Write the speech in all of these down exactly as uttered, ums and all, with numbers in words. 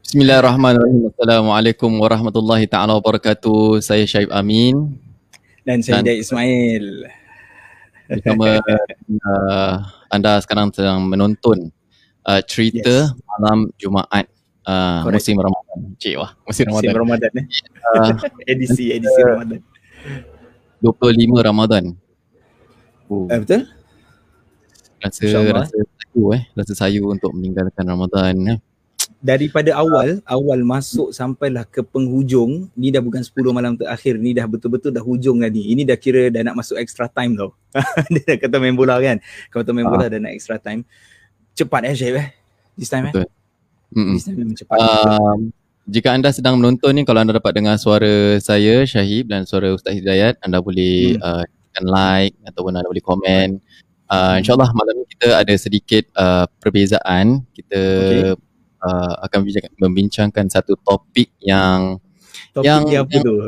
Bismillahirrahmanirrahim. Assalamualaikum warahmatullahi taala wabarakatuh. Saya Syaib Amin dan saya Hidayat Ismail. Bersama uh, anda sekarang sedang menonton uh, cerita yes. malam Jumaat uh, musim Ramadan. Cik wah, musim Ramadan. Musim Ramadan eh. Uh, edisi edisi uh, Ramadan. dua puluh lima Ramadan. Uh. Uh, betul? Rasa rasa sayu eh, rasa sayu untuk meninggalkan Ramadan eh. Daripada awal, awal masuk sampailah ke penghujung, ni dah bukan sepuluh malam terakhir, ni dah betul-betul dah hujung dah ni. Ini dah kira dah nak masuk extra time tau. Dia dah kata main bola kan. Kalau tu main bola dah nak extra time. Cepat eh Syed eh. This time betul. eh. This time memang cepat. Um, jika anda sedang menonton ni, kalau anda dapat dengar suara saya, Syahib, dan suara Ustaz Hidayat, anda boleh hmm. uh, tekan like ataupun anda boleh komen. Uh, InsyaAllah malam ni kita ada sedikit uh, perbezaan. Kita okay. Uh, akan membincangkan satu topik yang topik yang, dia apa yang tu?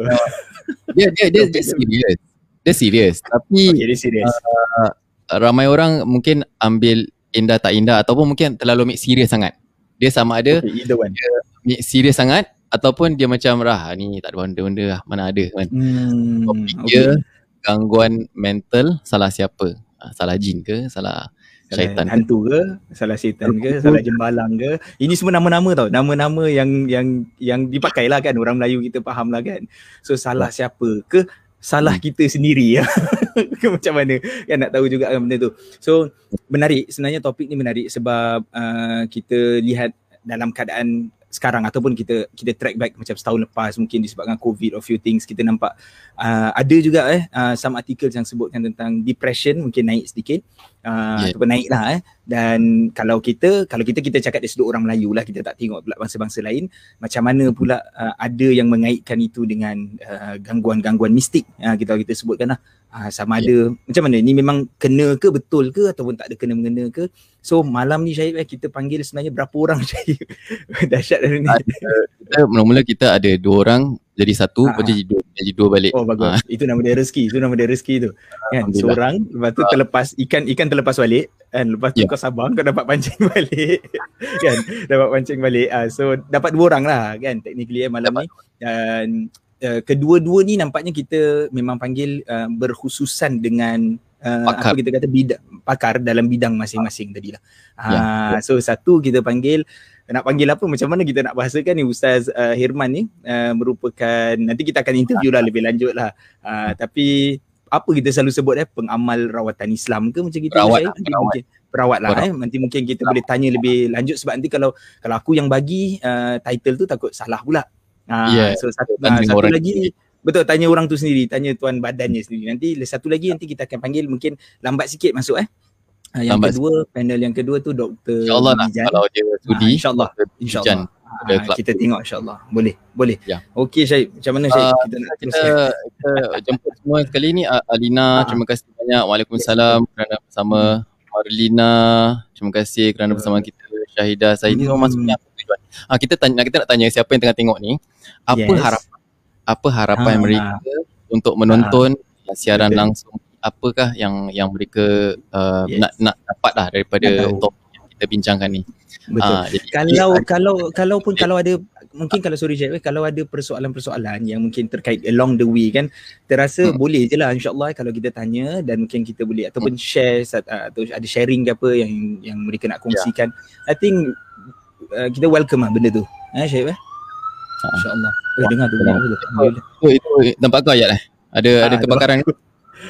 dia dia dia, dia serius. Dia serius tapi okay, dia serius. Uh, ramai orang mungkin ambil indah tak indah ataupun mungkin terlalu make serius sangat. Dia sama ada okay, either one. Dia make serius sangat ataupun dia macam rah ni tak ada benda-benda lah, mana ada kan. Hmm, topik okay. dia gangguan mental salah siapa? Uh, salah jin ke? Salah syaitan hantu ke, salah syaitan ke, salah jembalang ke. Ini semua nama-nama tau, nama-nama yang yang yang dipakai lah kan, orang Melayu kita faham lah kan. So salah siapa ke, salah hmm. kita sendiri ke macam mana kan, nak tahu juga kan benda tu. So menarik, sebenarnya topik ni menarik sebab uh, kita lihat dalam keadaan sekarang ataupun kita kita track back macam setahun lepas, mungkin disebabkan COVID or few things, kita nampak uh, ada juga eh uh, some articles yang sebutkan tentang depression mungkin naik sedikit uh, yeah. ataupun naik lah eh. Dan kalau kita kalau kita kita cakap dari sudut orang Melayu lah, kita tak tengok pula bangsa-bangsa lain macam mana pula uh, ada yang mengaitkan itu dengan uh, gangguan-gangguan mistik, uh, kita kita sebutkan lah. Uh, sama yeah. ada macam mana ni, memang kena ke, betul ke ataupun tak ada kena-mengena ke. So malam ni Syahib eh, kita panggil sebenarnya berapa orang Syahib? Dahsyat hari ni. Kita mula-mula kita ada dua orang jadi satu, lepas jadi dua, jadi dua balik. Oh bagus. Ha. Itu nama dia rezeki, itu nama dia rezeki tu. Kan seorang, lepas tu terlepas ikan ikan terlepas balik kan, lepas tu yeah. kau sabar kau dapat pancing balik. Kan? Dapat pancing balik. Uh, so dapat dua orang lah kan technically eh malam dapat. Ni. Dan uh, kedua-dua ni nampaknya kita memang panggil uh, berkhususan dengan Uh, apa kita kata bidang, pakar dalam bidang masing-masing tadi lah. Uh, yeah. So satu kita panggil, nak panggil apa, macam mana kita nak bahasakan ni, Ustaz uh, Hirman ni uh, merupakan, nanti kita akan interview lah lebih lanjut lah. Uh, tapi apa kita selalu sebut eh, pengamal rawatan Islam ke macam gitu? Perawat, lah, nanti perawat. Mungkin, perawat lah eh. Nanti mungkin kita boleh tanya lebih lanjut sebab nanti kalau kalau aku yang bagi uh, title tu takut salah pula. Uh, yeah. So satu, uh, satu lagi betul, tanya orang tu sendiri, tanya tuan badannya sendiri. Nanti satu lagi nanti kita akan panggil, mungkin lambat sikit masuk eh. Uh, yang lambat kedua, sikit. Panel yang kedua tu Doktor InsyaAllah lah, kalau dia sudi. Uh, InsyaAllah, insyaAllah. Uh, kita tengok insyaAllah. Boleh, boleh. Ya. Okey Syed, macam mana Syed? Uh, kita nak kita, kita jemput semua sekali ni. Alina, uh, terima kasih banyak. Waalaikumsalam yes. kerana bersama. Marlina, terima kasih kerana bersama kita. Syahidah, saya ni semua masuknya apa tujuan. Uh, kita, tanya, kita nak tanya siapa yang tengah tengok ni, apa yes. harapan apa harapan ha, mereka untuk menonton ha, siaran betul. langsung, apakah yang yang mereka uh, yes. nak nak dapat lah daripada topik yang kita bincangkan ni. Betul. Ha, jadi, kalau ya, kalau kalau pun kalau ada mungkin kalau sorry Syed, kalau ada persoalan-persoalan yang mungkin terkait along the way kan, terasa hmm. boleh je lah insyaAllah kalau kita tanya, dan mungkin kita boleh ataupun hmm. share atau ada sharing ke apa yang yang mereka nak kongsikan. Yeah. I think uh, kita welcome lah benda tu. Ha Syed eh? InsyaAllah. Eh, dengar tu bunyi apa tu? Itu, itu nampak kau ayat eh? Ada ha, ada kebakaran ke?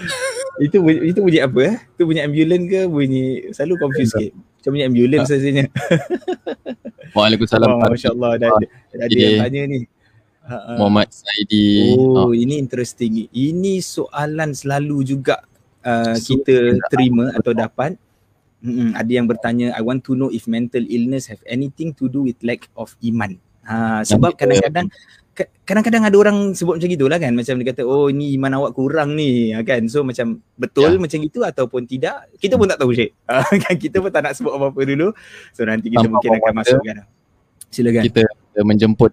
itu itu bunyi apa eh? Itu bunyi ambulans ke bunyi, selalu confuse sikit. Macam bunyi ambulans ha. sahaja. Waalaikumsalam. Oh, Masya-Allah dah ada, ada yang tanya ni. Ha, Muhammad Saidi. Oh, oh, ini interesting. Ini soalan selalu juga uh, kita terima atau dapat. Hmm, ada yang bertanya, I want to know if mental illness have anything to do with lack of iman. Ha, sebab kadang-kadang kadang-kadang ada orang sebut macam gitulah kan, macam dia kata oh ni iman awak kurang ni kan. So macam betul ya. macam gitu ataupun tidak, kita pun tak tahu Syed. Kan kita pun tak nak sebut apa-apa dulu. So nanti kita Tanpa mungkin akan masukkan. Silakan. Kita, kita menjemput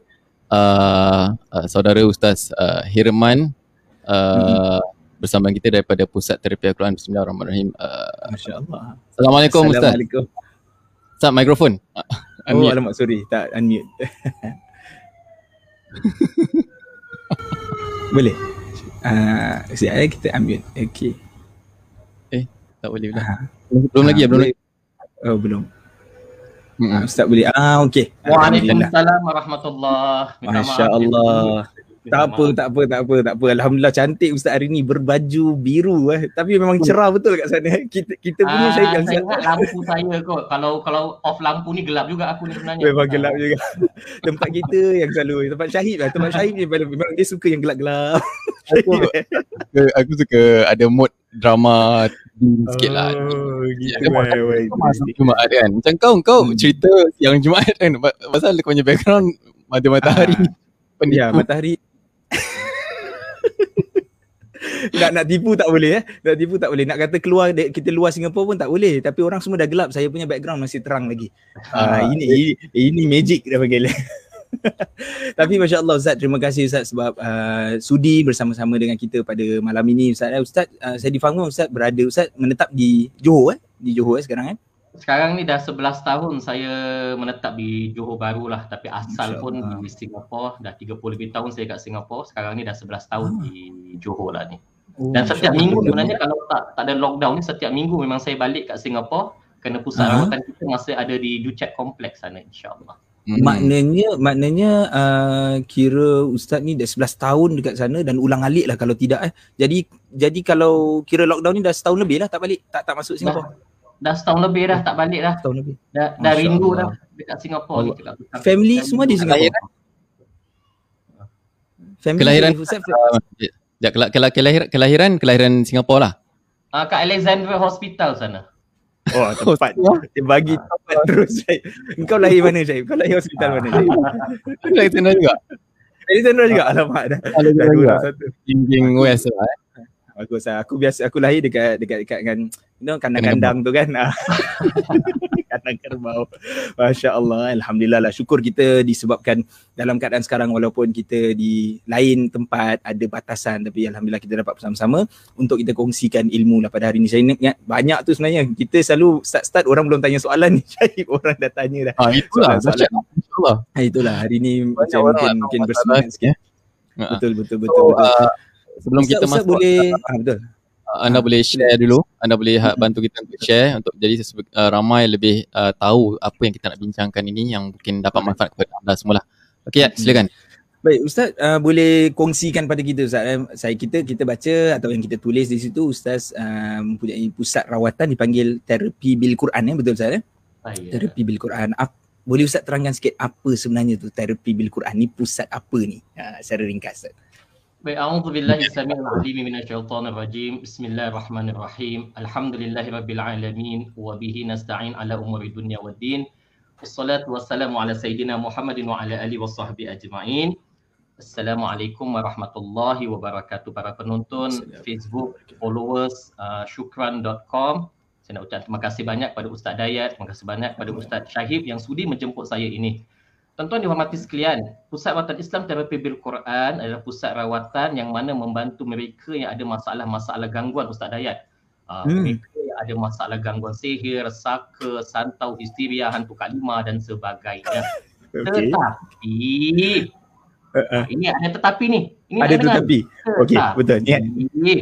uh, uh, saudara Ustaz uh, Hirman uh, hmm. bersama kita daripada Pusat Terapi Al-Quran. Bismillahirrahmanirrahim. Uh, Masya-Allah. Assalamualaikum Ustaz. Assalamualaikum. Ustaz, mikrofon. Oh, Unmute. alamak, sorry. Tak unmute. Boleh? Uh, sekejap eh, kita unmute. Okay. Eh, tak boleh pula. Ah, Belum lagi ya, belum boleh. lagi. Oh, belum. Mm-mm. Ah, Ustaz boleh. Ah, okey. Alhamdulillah. Waalaikumsalam warahmatullahi. Minta maaf. Masya Allah. Minta Tak apa, maaf. tak apa, tak apa, tak apa. Alhamdulillah cantik Ustaz hari ni berbaju biru eh. Tapi memang cerah betul kat sana. eh. Kita kita punya Ah, Syahid yang saya ingat lampu saya kot. Kalau kalau off lampu ni gelap juga aku ni sebenarnya. memang gelap juga. Tempat kita yang selalu tempat Syahid lah. Tempat Syahid ni memang dia suka yang gelap-gelap. Aku, aku, aku suka ada mood drama sikit lah. Oh, gitu. Ada Wai, wai. masa Jumaat kan. Macam kau kau Hmm. cerita yang Jumaat kan pasal kau punya background ada matahari. Ya, matahari. nak nak tipu tak boleh eh. Nak tipu tak boleh. Nak kata keluar kita luar Singapura pun tak boleh. Tapi orang semua dah gelap. Saya punya background masih terang lagi. Ah, Ah, ini, ini ini magic dia panggil. Tapi Masya Allah Ustaz, terima kasih Ustaz sebab uh, sudi bersama-sama dengan kita pada malam ini Ustaz. Eh, Ustaz, uh, saya difahami Ustaz berada Ustaz menetap di Johor eh? Di Johor eh sekarang eh? Sekarang ni dah sebelas tahun saya menetap di Johor Bahru lah. Tapi asal Masya pun Allah. di Singapura. Dah tiga puluh lebih tahun saya kat Singapura. Sekarang ni dah sebelas tahun Ah. di Johor lah ni. Oh, Dan Masya setiap Allah. minggu sebenarnya kalau tak tak ada lockdown ni, setiap minggu memang saya balik kat Singapura. Kerana pusat Ah. rawatan kita masih ada di Duchat Complex sana, insyaAllah. mm. Maknanya maknanya uh, kira Ustaz ni dah sebelas tahun dekat sana dan ulang alik lah kalau tidak eh. Jadi jadi kalau kira lockdown ni dah setahun lebih lah tak balik, tak tak masuk Singapura. Dah setahun lebih dah tak balik dah. Setahun lebih. Dah, dah Masya rindu Allah. dah dekat Singapura ni. Dekat hutang. Family Dah semua rindu. di Singapura. Kelahiran? Family Kelahiran Ustaz, Ya, kela- kela- kelahiran kelahiran kelahiran Singapura lah. Ah, kat Alexandra Hospital sana. oh tepat. Dia bagi tempat terus Syed. Engkau lahir mana Syed? Kau lahir hospital mana Syed? Kelahiran sana juga. Alexandra juga. Alamak dah. Kalau Dah dua orang satu. Jingjing West lah. eh. Bagus lah. Aku biasa aku lahir dekat dekat dekat kan you know, kandang-kandang tu kan. Ah. Kandang kerbau. Masya-Allah. Alhamdulillah lah. Syukur kita disebabkan dalam keadaan sekarang walaupun kita di lain tempat ada batasan tapi alhamdulillah kita dapat bersama-sama untuk kita kongsikan ilmu lah pada hari ni. Saya ingat banyak tu sebenarnya. Kita selalu start-start orang belum tanya soalan ni. Syahid orang dah tanya dah. Ah, itulah. Soalan- Soalan. InsyaAllah. Ha, itulah hari ni Banyak macam orang mungkin nak mungkin tahu bersemangat masalah sikit. Ah. Betul betul So, betul betul. uh, sebelum Ustaz, kita Ustaz masuk, boleh ah betul. uh, anda boleh share dulu. Anda boleh ha- bantu kita untuk share untuk jadi sesebe- uh, ramai lebih uh, tahu apa yang kita nak bincangkan ini yang mungkin dapat manfaat kepada anda semua lah. Okey, ya, silakan. Baik Ustaz, uh, boleh kongsikan pada kita Ustaz. Eh? Saya kita kita baca atau yang kita tulis di situ Ustaz uh, mempunyai pusat rawatan dipanggil terapi bil Quran eh betul Ustaz eh? Saya. Terapi bil Quran. Ap- boleh Ustaz terangkan sikit apa sebenarnya tu terapi bil Quran ni, pusat apa ni? Uh, secara ringkas Ustaz. Baik, a'udzubillahi samii'il 'aliim minasyaitonir rajim. Bismillahirrahmanirrahim. Alhamdulillahirabbil alamin wa bihi nasta'in ala umuri dunya waddin. Wassalatu wassalamu ala sayyidina Muhammadin wa ala alihi washabbihi ajma'in. Assalamualaikum warahmatullahi wabarakatuh. Para penonton Facebook, followers uh, syukran dot com. Saya nak ucap terima kasih banyak pada Ustaz Dayat, terima kasih banyak pada Ustaz Syahib yang sudi menjemput saya ini. Tuan-tuan dihormati sekalian, Pusat Rawatan Islam Terapi Bil Quran adalah pusat rawatan yang mana membantu mereka yang ada masalah-masalah gangguan Ustaz Dayat. Uh, Hmm. Mereka yang ada masalah gangguan sihir, saka, santau, histeria, hantu Kak Lima dan sebagainya. Okey. Tetapi, Uh, uh, ini ada tetapi ni. Ini ada nak dengar. tetapi. Okey, betul. Niat. Tetapi,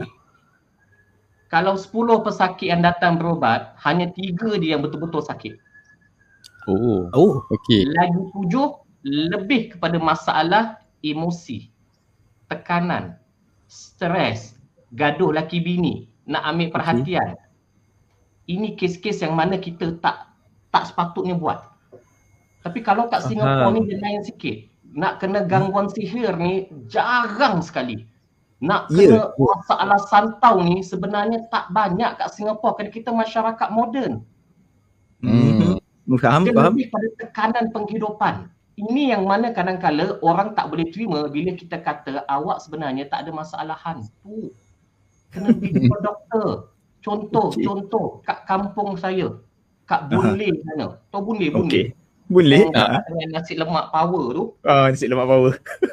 kalau sepuluh pesakit yang datang berubat, hanya tiga dia yang betul-betul sakit. Oh, Oh, okey. Lagi tujuh lebih kepada masalah emosi, tekanan, stres, gaduh laki bini, nak ambil perhatian. Ini kes-kes yang mana kita tak tak sepatutnya buat. Tapi kalau kat Singapura Faham. ni dia lain sikit. Nak kena gangguan sihir ni jarang sekali. Nak Ya. kena masalah santau ni sebenarnya tak banyak kat Singapura kerana kita masyarakat moden. hmm. Faham, Dia faham. lebih pada tekanan penghidupan. Ini yang mana kadang-kala orang tak boleh terima bila kita kata awak sebenarnya tak ada masalah hantu. Kena pergi jumpa doktor. Contoh, Okey. contoh kat kampung saya. Kat Boon Lay sana. Tahu Boon Lay? Boon Okey. Lay? Boleh. Yang Ha. dengan nasi lemak power tu. Ah, nasi lemak power.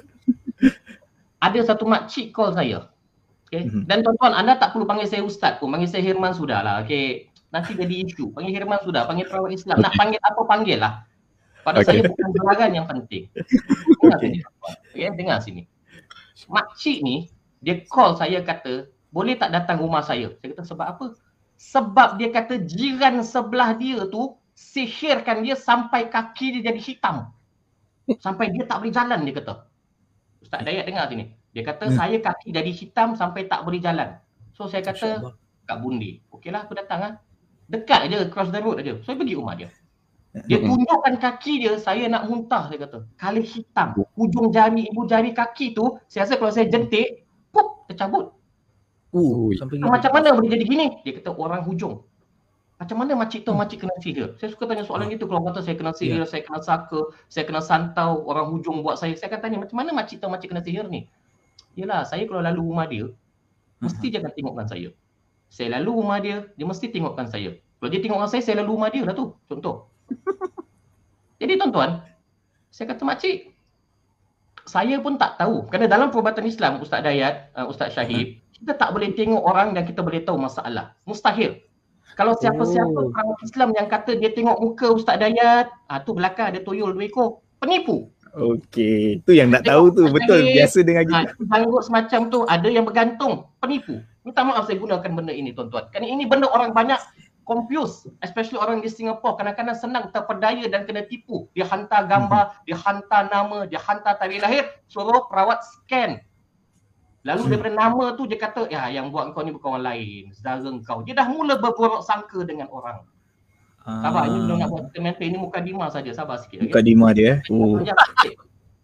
Ada satu makcik call saya. Okay. Mhm. Dan tuan-tuan, anda tak perlu panggil saya ustaz pun. Panggil saya Hirman sudah lah. Okay. Nanti jadi isu. Panggil Hirman sudah. Panggil perawat Islam. Nak panggil apa, panggil lah. Pada Okay. saya bukan gelaran yang penting. Dengar sini. Okay, dengar sini. Makcik ni, dia call saya kata, boleh tak datang rumah saya? Saya kata, sebab apa? Sebab dia kata jiran sebelah dia tu sihirkan dia sampai kaki dia jadi hitam. Sampai dia tak boleh jalan, dia kata. Ustaz Dayat dengar sini. Dia kata, Hmm. saya kaki jadi hitam sampai tak boleh jalan. So saya Masya kata, Allah. kat Bundi. Okeylah, aku datang lah. Dekat aja, cross the road aja. Saya pergi rumah dia. Dia tunjukkan kaki dia, saya nak muntah, dia kata. Kali hitam. Hujung jari, ibu jari kaki tu, saya rasa kalau saya jentik, pup, tercabut. Uh, Ui. sampai Ah, gitu. macam mana boleh jadi gini? Dia kata orang hujung. Macam mana makcik tahu makcik kena sihir? Saya suka tanya soalan gitu. Kalau kata saya kena sihir, saya kena saka, saya kena santau, orang hujung buat saya. Saya akan tanya, macam mana makcik tahu makcik kena sihir ni? Yelah, saya kalau lalu rumah dia, mesti dia akan tengokkan saya. Saya lalu rumah dia, dia mesti tengokkan saya. Kalau dia tengokkan saya, saya lalu rumah dia lah tu. Contoh. Jadi tuan-tuan, saya kata makcik, saya pun tak tahu. Kerana dalam perubatan Islam, Ustaz Dayat, uh, Ustaz Syahid, kita tak boleh tengok orang dan kita boleh tahu masalah. Mustahil. Kalau siapa-siapa Oh. orang Islam yang kata dia tengok muka Ustaz Dayat, ah tu belakang ada tuyul dua ekor, penipu. Okey, tu yang nak tahu tu. Tengok Betul, Syahid, biasa dengan ah, kita. janggut semacam tu, ada yang bergantung, penipu. Minta maaf saya gunakan benda ini tuan-tuan. Kerana ini benda orang banyak confused, especially orang di Singapura. Kadang-kadang senang terpedaya dan kena tipu. Dia hantar gambar, dia hantar nama, dia hantar tarikh lahir, suruh perawat scan. Lalu daripada nama tu dia kata, ya yang buat kau ni bukan orang lain, saudara kau. Dia dah mula berburuk sangka dengan orang. Sabar, ini belum nak buat cerita mental, ini mukadimah saja, sabar sikit. Bukan Dima dia. Oh. Sekejap sikit.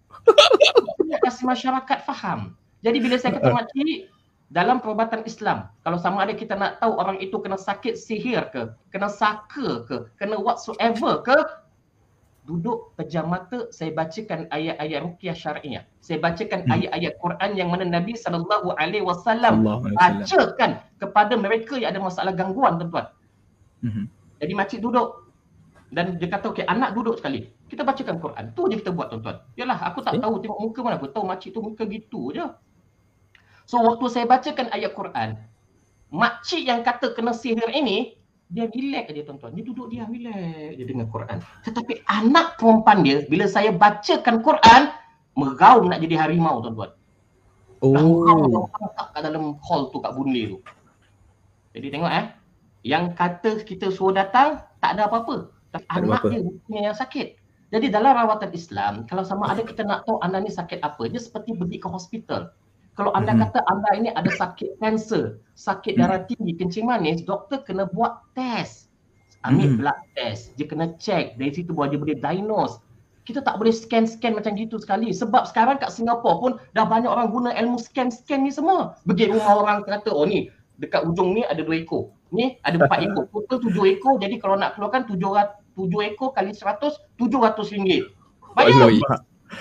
Nak kasih masyarakat faham. Jadi bila saya kata makcik, dalam perubatan Islam, kalau sama ada kita nak tahu orang itu kena sakit sihir ke, kena saka ke, kena whatsoever ke, duduk pejam mata, saya bacakan ayat-ayat ruqyah syar'iyah. Saya bacakan Hmm. ayat-ayat Quran yang mana Nabi sallallahu alaihi wasallam Sallallahu alaihi wasallam. bacakan kepada mereka yang ada masalah gangguan, tuan-tuan. Mhm. Jadi makcik duduk dan dia kata, okey, anak duduk sekali. Kita bacakan Quran. Tu je kita buat, tuan-tuan. Yalah, aku tak Okay. tahu tengok muka mana, aku tahu makcik tu muka gitu je. So waktu saya bacakan ayat Quran, makcik yang kata kena sihir ini, dia relax aja, tuan-tuan. Dia duduk dia relax, dia dengar Quran. Tetapi anak perempuan dia, bila saya bacakan Quran, meraung nak jadi harimau, tuan-tuan. Dah meraung Oh. kat dalam hall tu, kat Boon-Lay tu. Jadi tengok eh, yang kata kita suruh datang, tak ada apa-apa. Tapi Tak ada anak apa-apa. dia punya yang sakit. Jadi dalam rawatan Islam, kalau sama ada kita nak tahu anda ni sakit apa, dia seperti pergi ke hospital. Kalau anda Mhm. kata anda ini ada sakit kanser, sakit Mhm. darah tinggi, kencing manis, doktor kena buat test. Ambil Mhm. blood test, dia kena check, dari situ baru dia boleh diagnose. Kita tak boleh scan-scan macam gitu sekali. Sebab sekarang kat Singapura pun dah banyak orang guna ilmu scan-scan ni semua. Pergi rumah orang kata, oh ni dekat ujung ni ada dua ekor. Ni ada empat ekor. Total tujuh ekor. Jadi kalau nak keluarkan tujuh, tujuh ekor kali seratus, tujuh ratus ringgit. Bayar. Alamak.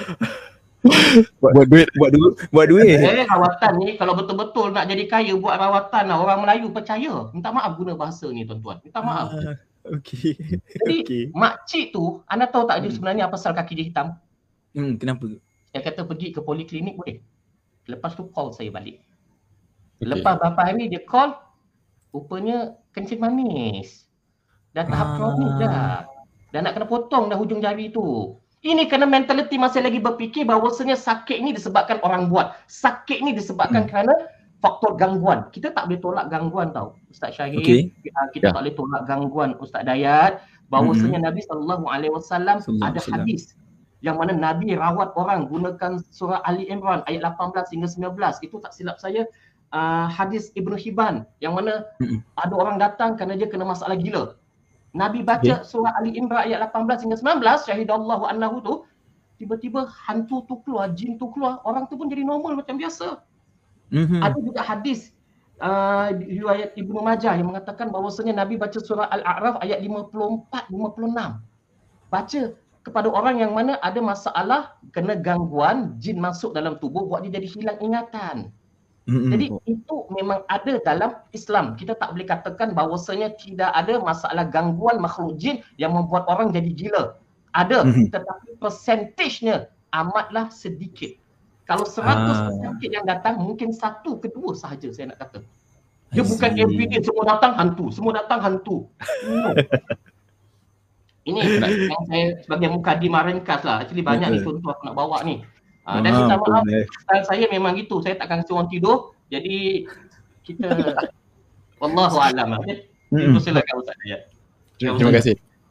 Buat duit. Buat duit, buat duit. Eh, rawatan ni kalau betul-betul nak jadi kaya buat rawatan lah. Orang Melayu percaya. Minta maaf guna bahasa ni, tuan-tuan. Minta maaf. Ah, okey. Jadi Okey. makcik tu, anda tahu tak dia Hmm. sebenarnya apa pasal kaki dia hitam? Hmm, kenapa? Dia kata pergi ke poliklinik boleh. Lepas tu call saya balik. Okay. Lepas berapa hari dia call, rupanya kencing manis. Dah tahap Ah. kronik dah. Dah nak kena potong dah hujung jari tu. Ini kerana mentaliti masih lagi berfikir bahawasanya sakit ni disebabkan orang buat. Sakit ni disebabkan Hmm. kerana faktor gangguan. Kita tak boleh tolak gangguan tau. Ustaz Syahid, Okey. kita Ya. tak boleh tolak gangguan Ustaz Dayat. Bahawasanya Nabi sallallahu alaihi wasallam Sallallahu ada alaihi wasallam. hadis yang mana Nabi rawat orang gunakan surah Ali Imran ayat lapan belas hingga sembilan belas. Itu tak silap saya uh, hadis Ibnu Hibban yang mana Mm-mm. ada orang datang kerana dia kena masalah gila. Nabi baca okay. surah Ali Imran ayat lapan belas hingga sembilan belas, syahidallahu annahu tu, tiba-tiba hantu tu keluar, jin tu keluar, orang tu pun jadi normal macam biasa. Mhm. Ada juga hadis uh, riwayat Ibnu Majah yang mengatakan bahawasanya Nabi baca surah Al-A'raf ayat lima puluh empat lima puluh enam. Baca kepada orang yang mana ada masalah, kena gangguan, jin masuk dalam tubuh buat dia jadi hilang ingatan. Mhm. Jadi itu memang ada dalam Islam. Kita tak boleh katakan bahawasanya tidak ada masalah gangguan makhluk jin yang membuat orang jadi gila. Ada, Mhm. tetapi persentasenya amatlah sedikit. Kalau seratus Ah. penyakit yang datang, mungkin satu ke dua sahaja saya nak kata. I Dia bukan see. everyday semua datang hantu, semua datang hantu. No. Ini yang saya sebagai mukadimah ringkas lah. Actually banyak ni contoh aku nak bawa ni. Uh, dan minta maaf, style saya memang gitu. Saya takkan kasi orang tidur. Jadi kita wallahu a'lam. Okay? Itu silakan Ustaz Dayat. Terima kasih.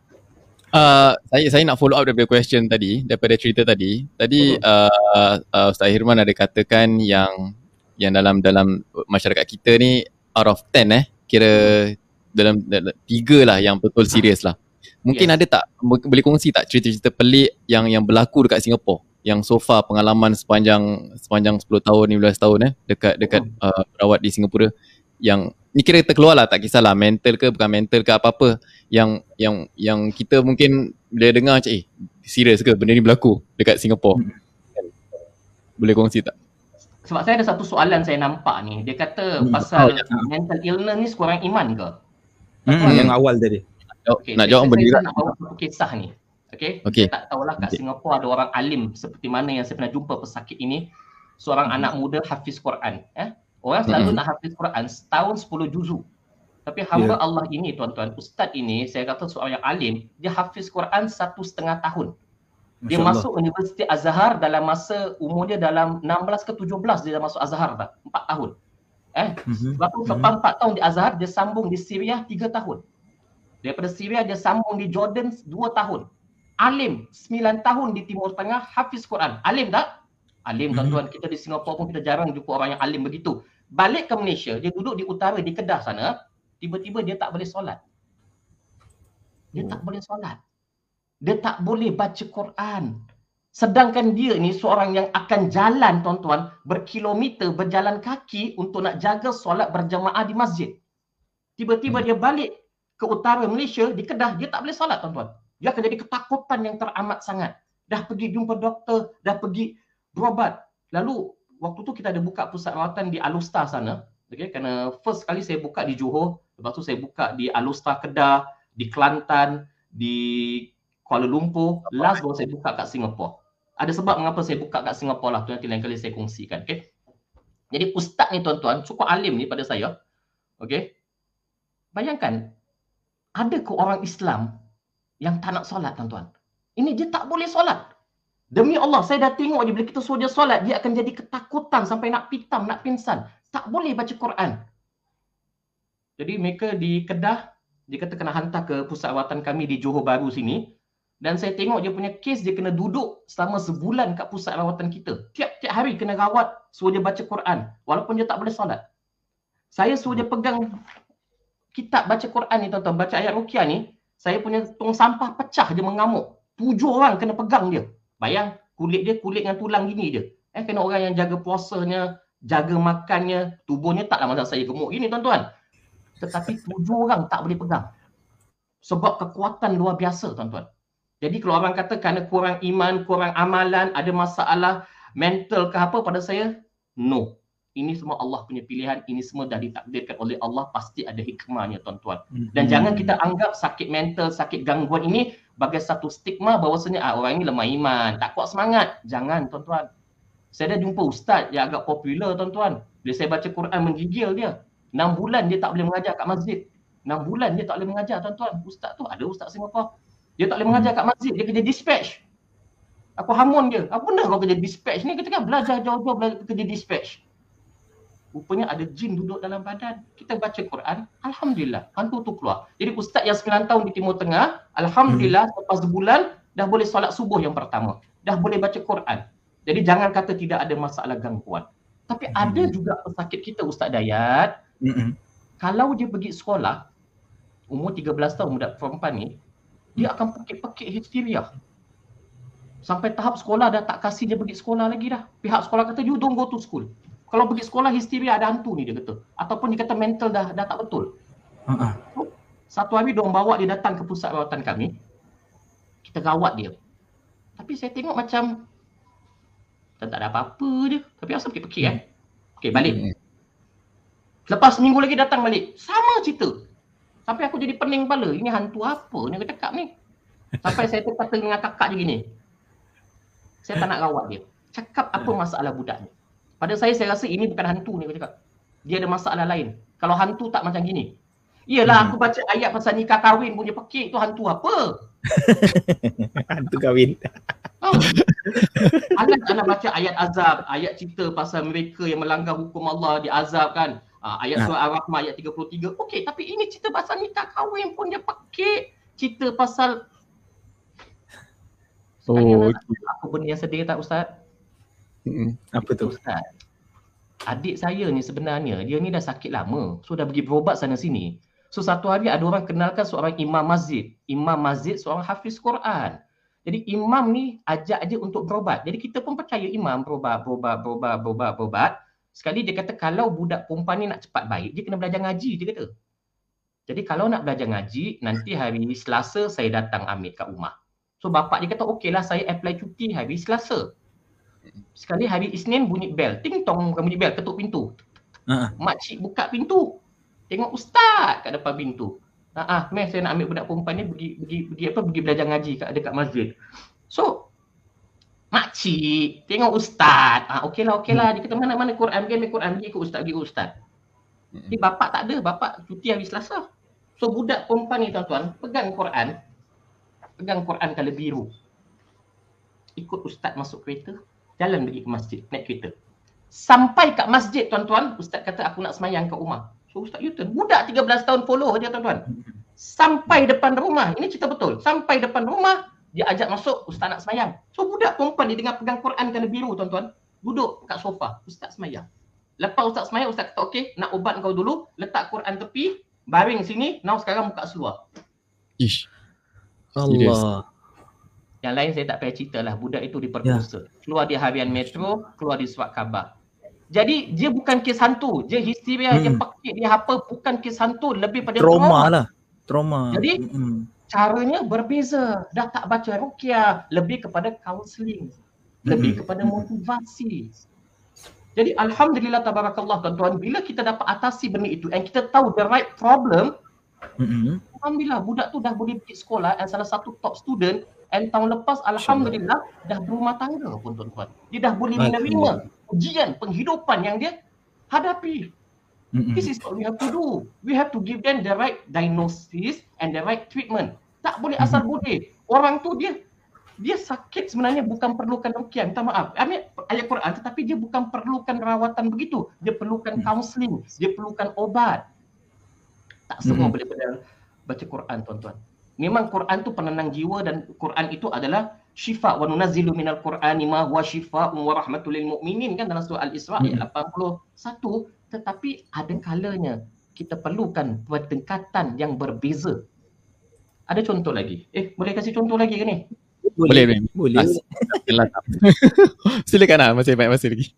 Uh, saya saya nak follow up daripada question tadi, daripada cerita tadi. Tadi uh, uh, Ustaz Hirman ada katakan yang yang dalam dalam masyarakat kita ni out of ten eh, kira dalam, dalam tiga lah yang betul serius lah. Mungkin yes. ada tak, boleh kongsi tak cerita-cerita pelik yang yang berlaku dekat Singapura? Yang so far pengalaman sepanjang sepanjang sepuluh tahun, lima belas tahun eh dekat dekat oh. uh, perawat di Singapura, yang ni kira terkeluar lah, tak kisahlah mental ke bukan mental ke apa-apa, yang yang yang kita mungkin bila dengar macam eh serius ke benda ni berlaku dekat Singapura? Hmm. Boleh kongsi tak? Sebab saya ada satu soalan saya nampak ni, dia kata hmm. pasal oh, ya. mental illness ni sekurang iman ke? Hmm, yang awal tadi. Okay, nak jawab benda nak bawa satu kisah ni. Okay? Okay. Saya tak tahulah kat okay. Singapura ada orang alim seperti mana yang saya pernah jumpa pesakit ini. Seorang hmm. anak muda hafiz Quran. Eh? Orang selalu hmm. nak hafiz Quran setahun sepuluh juzuk. Tapi hamba yeah. Allah ini tuan-tuan, ustaz ini, saya kata seorang yang alim, dia hafiz Quran satu setengah tahun. Dia Masya masuk Allah. Universiti Azhar dalam masa umur dia dalam enam belas ke tujuh belas, dia dah masuk Azhar dah, empat tahun. Eh? Mm-hmm. Lepas tu lepas mm-hmm. empat tahun di Azhar, dia sambung di Syria tiga tahun. Daripada Syria dia sambung di Jordan dua tahun. Alim, sembilan tahun di Timur Tengah, hafiz Quran. Alim tak? Alim tuan-tuan, kita di Singapura pun kita jarang jumpa orang yang alim begitu. Balik ke Malaysia, dia duduk di utara, di Kedah sana, tiba-tiba dia tak boleh solat. Dia oh. tak boleh solat. Dia tak boleh baca Quran. Sedangkan dia ni seorang yang akan jalan tuan-tuan, berkilometer, berjalan kaki untuk nak jaga solat berjamaah di masjid. Tiba-tiba hmm. dia balik ke utara Malaysia, di Kedah, dia tak boleh solat tuan-tuan. Dia akan jadi ketakutan yang teramat sangat. Dah pergi jumpa doktor, dah pergi berobat. Lalu waktu tu kita ada buka pusat rawatan di Alustar sana. Okay, kerana first kali saya buka di Johor, lepas tu saya buka di Alustar Kedah, di Kelantan, di Kuala Lumpur, last baru saya buka kat Singapura. Ada sebab mengapa saya buka kat Singapura lah, tu nanti lain kali saya kongsikan. Okay? Jadi ustaz ni tuan-tuan, cukup alim ni pada saya. Okay? Bayangkan, ada ke orang Islam yang tak nak solat tuan-tuan? Ini dia tak boleh solat. Demi Allah, saya dah tengok dia, bila kita suruh dia solat, dia akan jadi ketakutan sampai nak pitam, nak pingsan. Tak boleh baca Quran. Jadi mereka di Kedah, dia kata kena hantar ke pusat rawatan kami di Johor Bahru sini. Dan saya tengok dia punya kes, dia kena duduk selama sebulan kat pusat rawatan kita. Tiap-tiap hari kena rawat, suruh dia baca Quran. Walaupun dia tak boleh solat. Saya suruh dia pegang kitab baca Quran ni tuan-tuan, baca ayat Ruqyah ni, saya punya tong sampah pecah, dia mengamuk. Tujuh orang kena pegang dia. Bayang, kulit dia kulit dengan tulang gini je. Eh, kena orang yang jaga puasanya, jaga makannya, tubuhnya taklah macam saya gemuk gini tuan-tuan. Tetapi tujuh orang tak boleh pegang. Sebab kekuatan luar biasa tuan-tuan. Jadi kalau orang kata kerana kurang iman, kurang amalan, ada masalah mental ke apa pada saya, no. Ini semua Allah punya pilihan, ini semua dah ditakdirkan oleh Allah, pasti ada hikmahnya tuan-tuan. Dan hmm. jangan kita anggap sakit mental, sakit gangguan ini sebagai satu stigma bahawasanya ah, orang ini lemah iman, tak kuat semangat. Jangan tuan-tuan. Saya dah jumpa ustaz yang agak popular tuan-tuan. Bila saya baca Quran menggigil dia. enam bulan dia tak boleh mengajar kat masjid. enam bulan dia tak boleh mengajar tuan-tuan. Ustaz tu ada ustaz Singapura. Dia tak boleh mengajar kat masjid, dia kerja dispatch. Aku hamun dia. Apa benda kau kerja dispatch ni? Kita kan belajar jauh-jauh belajar kerja dispatch. Rupanya ada jin duduk dalam badan. Kita baca Quran, alhamdulillah, hantu tu keluar. Jadi ustaz yang sembilan tahun di Timur Tengah, alhamdulillah, hmm. lepas sebulan dah boleh solat subuh yang pertama. Dah boleh baca Quran. Jadi jangan kata tidak ada masalah gangguan. Tapi hmm. ada juga pesakit kita Ustaz Dayat. Hmm. Kalau dia pergi sekolah, umur tiga belas tahun budak perempuan ni, dia akan pekik-pekik histeria. Sampai tahap sekolah dah tak kasih dia pergi sekolah lagi dah. Pihak sekolah kata, you don't go to school. Kalau pergi sekolah histeria ada hantu ni dia kata. Ataupun dia kata mental dah dah tak betul. Uh-huh. Satu hari diorang bawa dia datang ke pusat rawatan kami. Kita rawat dia. Tapi saya tengok macam tak ada apa-apa dia. Tapi asal pekik-pekik kan. Okey, balik. Lepas minggu lagi datang balik. Sama cerita. Sampai aku jadi pening kepala. Ini hantu apa ni aku cakap ni. Sampai saya tu kata dengan kakak dia gini. Saya tak nak rawat dia. Cakap apa masalah budak ni. Pada saya, saya rasa ini bukan hantu ni aku cakap. Dia ada masalah lain. Kalau hantu tak macam gini. Iyalah hmm. aku baca ayat pasal nikah kahwin punya pekik tu hantu apa? Hantu kahwin. Oh. Anak anak baca ayat azab, ayat cerita pasal mereka yang melanggar hukum Allah diazabkan. Uh, ayat surah Ar-Rahman ayat tiga puluh tiga. Okey, tapi ini cerita pasal nikah kahwin pun dia pakai cerita pasal Oh, okay. Apa benda yang sedih tak Ustaz? Mm-mm. Apa tu? Ustaz, adik saya ni sebenarnya dia ni dah sakit lama. So dah pergi berobat sana sini. So satu hari ada orang kenalkan seorang imam masjid. Imam masjid seorang hafiz Quran. Jadi imam ni ajak aja untuk berobat. Jadi kita pun percaya imam berobat, berobat, berobat, berobat, berobat. Sekali dia kata kalau budak perempuan ni nak cepat baik, dia kena belajar ngaji, dia kata. Jadi kalau nak belajar ngaji, nanti hari Selasa saya datang ambil kat rumah. So bapak dia kata okeylah saya apply cuti hari Selasa. Sekali hari Isnin bunyi bel. Ting tong bukan bunyi bel, ketuk pintu. Ha. Makcik buka pintu. Tengok ustaz kat depan pintu. Ha ah, meh saya nak ambil budak perempuan ni pergi pergi pergi apa pergi belajar ngaji kat dekat masjid. So makcik tengok ustaz. Ah okeylah okeylah dia kata mana mana Quran pergi ambil Quran pergi ikut ustaz pergi ikut ustaz. Jadi bapak tak ada, bapak cuti hari Selasa. So budak perempuan ni tuan-tuan pegang Quran. Pegang Quran colour biru. Ikut ustaz masuk kereta, jalan pergi ke masjid, naik kereta. Sampai kat masjid tuan-tuan, ustaz kata aku nak semayang kat rumah. So ustaz U-turn, budak tiga belas tahun follow je tuan-tuan. Sampai depan rumah, ini cerita betul. Sampai depan rumah, dia ajak masuk, ustaz nak semayang. So budak perempuan dia dengar pegang Quran colour biru tuan-tuan, duduk kat sofa, ustaz semayang. Lepas ustaz semayang, ustaz kata okey, nak ubat kau dulu, letak Quran tepi, baring sini, now sekarang buka seluar. Ish. Allah. Yang lain saya tak payah cerita lah, budak itu diperkosa. Yeah. Keluar di harian Metro, keluar di surat khabar. Jadi dia bukan kes hantu, dia histeria, hmm. dia pakit, dia apa, bukan kes hantu, lebih pada trauma. Trauma lah. Trauma. Jadi hmm. caranya berbeza. Dah tak baca ruqyah, lebih kepada counselling, lebih hmm. kepada motivasi. Jadi alhamdulillah tabarakallah tuan-tuan, bila kita dapat atasi benda itu and kita tahu the right problem, mm-hmm. alhamdulillah budak tu dah boleh pergi sekolah and salah satu top student and tahun lepas alhamdulillah dah berumah tangga pun tuan-tuan. Dia dah boleh menerima ujian penghidupan yang dia hadapi. Mm-hmm. This is what we have to do. We have to give them the right diagnosis and the right treatment. Tak boleh asal mm-hmm. boleh. Orang tu dia dia sakit sebenarnya bukan perlukan ruqyah, minta maaf. Ambil ayat Quran tetapi dia bukan perlukan rawatan begitu. Dia perlukan counselling, dia perlukan obat. Tak semua hmm. boleh baca Quran tuan-tuan. Memang Quran tu penenang jiwa dan Quran itu adalah syifa wa nunazzilu minal Qur'ani ma huwa syifaa'un wa rahmatul lil mu'minin kan dalam surah Al-Isra ayat lapan puluh satu, tetapi ada kalanya kita perlukan pendekatan yang berbeza. Ada contoh lagi? Eh, boleh kasih contoh lagi ke ni? Boleh, boleh. Boleh. Silakan lah, masih banyak masa lagi.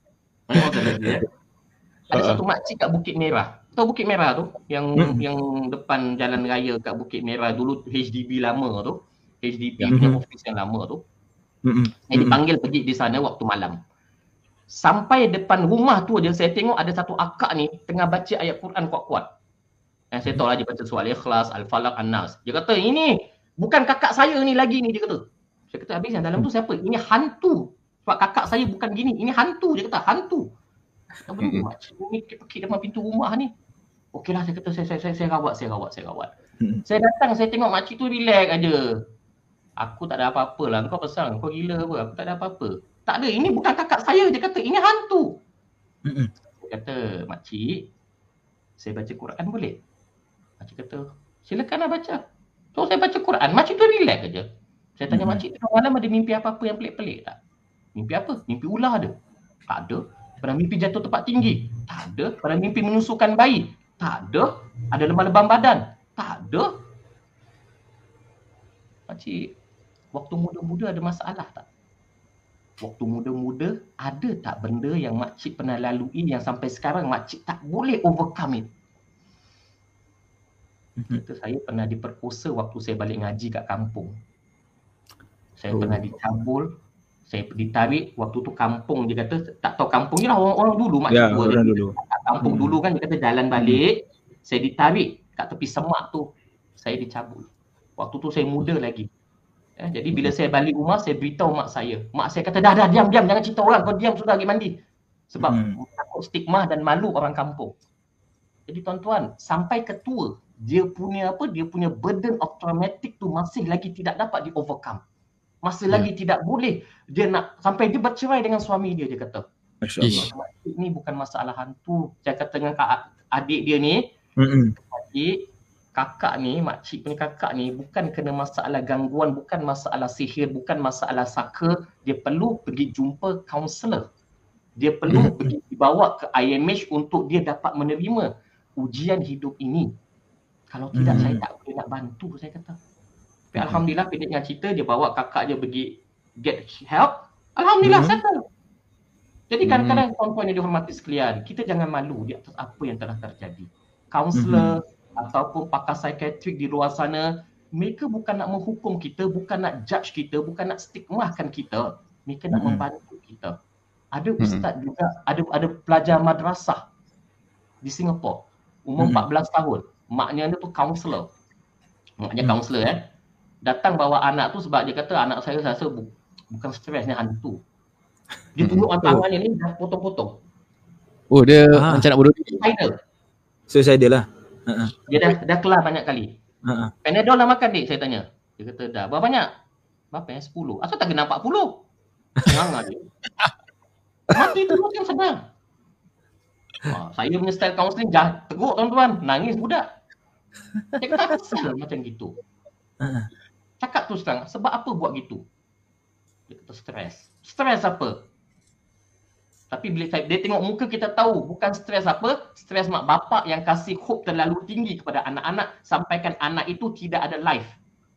Ada satu makcik kat Bukit Merah. Tahu Bukit Merah tu? Yang hmm. yang depan jalan raya kat Bukit Merah dulu H D B lama tu. H D B hmm. punya office yang lama tu. Hmm. Saya dipanggil pergi di sana waktu malam. Sampai depan rumah tu aja saya tengok ada satu akak ni tengah baca ayat Quran kuat-kuat. Dan saya tahu lah dia baca surah Al-Ikhlas, Al-Falaq, An-Nas. Dia kata ini bukan kakak saya ni lagi ni, dia kata. Saya kata habis yang dalam tu siapa? Ini hantu. Sebab kakak saya bukan gini. Ini hantu. Dia kata hantu. Apa ni makcik ni pergi depan pintu rumah ni. Okeylah saya kata saya saya saya, saya rawat, saya rawat, saya rawat. Hmm. Saya datang saya tengok makcik tu relax aja. Aku tak ada apa-apa lah. Kau pasal kau gila apa? Aku tak ada apa-apa. Tak ada. Ini bukan kakak saya. Dia kata ini hantu. Hmm. Saya kata makcik, saya baca Quran boleh? Makcik kata silakanlah baca. So saya baca Quran. Makcik tu relax aja. Saya tanya hmm. makcik tu malam ada mimpi apa-apa yang pelik-pelik tak? Mimpi apa? Mimpi ular ada? Tak ada. Pernah mimpi jatuh tempat tinggi? Tak ada. Pernah mimpi menyusukan bayi? Tak ada. Ada lebam-lebam badan? Tak ada. Makcik, waktu muda-muda ada masalah tak? Waktu muda-muda ada tak benda yang makcik pernah lalui yang sampai sekarang makcik tak boleh overcome it? Kata saya pernah diperkosa waktu saya balik ngaji kat kampung. Saya oh. pernah dicabul, saya ditarik, waktu tu kampung dia kata, tak tahu kampung ni lah orang-orang dulu makcik ya, tua. Orang dulu. Kampung hmm. dulu kan dia kata jalan balik, hmm. saya ditarik kat tepi semak tu, saya dicabul. Waktu tu saya muda lagi. Eh, jadi bila saya balik rumah, saya beritahu mak saya. Mak saya kata, dah dah diam, diam, jangan cerita orang, kau diam sudah pergi mandi. Sebab hmm. takut stigma dan malu orang kampung. Jadi tuan-tuan, sampai ketua dia punya apa, dia punya burden of traumatic tu masih lagi tidak dapat di overcome. Masih Ya. lagi tidak boleh dia nak sampai dia bercerai dengan suami dia, dia kata. Masya Allah. Makcik ni bukan masalah hantu. Saya kata dengan kak, adik dia ni, Mm-mm. adik, kakak ni, makcik punya kakak ni bukan kena masalah gangguan, bukan masalah sihir, bukan masalah saka. Dia perlu pergi jumpa kaunselor. Dia perlu Mm-mm. pergi dibawa ke I M H untuk dia dapat menerima ujian hidup ini. Kalau tidak, Mm. saya tak boleh nak bantu, saya kata. Tapi Alhamdulillah, pendek dengan cerita, dia bawa kakak dia pergi get help. Alhamdulillah, Hmm. settle. Jadi kadang-kadang tuan-tuan yang dihormati sekalian, kita jangan malu di atas apa yang telah terjadi. Kaunselor ataupun pakar psikiatrik di luar sana, mereka bukan nak menghukum kita, bukan nak judge kita, bukan nak stigmakan kita. Mereka nak Mhm. membantu kita. Ada Mhm. ustaz juga, ada ada pelajar madrasah di Singapura, umur Mhm. empat belas tahun. Maknya dia tu kaunselor. Maknya Hmm. kaunselor eh. Datang bawa anak tu sebab dia kata anak saya rasa bu- bukan stres ni, hantu. Dia Mhm. tunjukkan Oh. tangannya ni dah potong-potong. Oh dia Ah. macam nak bunuh diri. Final. Suicidal lah. Uh-uh. Dia dah dah kelar banyak kali. Uh-uh. Panadol dah makan dik, saya tanya. Dia kata dah. Berapa banyak? Berapa ya? sepuluh. Asal tak kena empat puluh? Nganga dia. Mati terus kan senang. Ha, saya punya style counselling jah teruk tuan-tuan. Nangis budak. Saya kata kesal macam gitu. Uh-uh. Cakap terus terang, sebab apa buat gitu? Dia kata stres. Stres apa? Tapi bila saya, dia tengok muka, kita tahu bukan stres apa, stres mak bapak yang kasih hope terlalu tinggi kepada anak-anak sampaikan anak itu tidak ada life.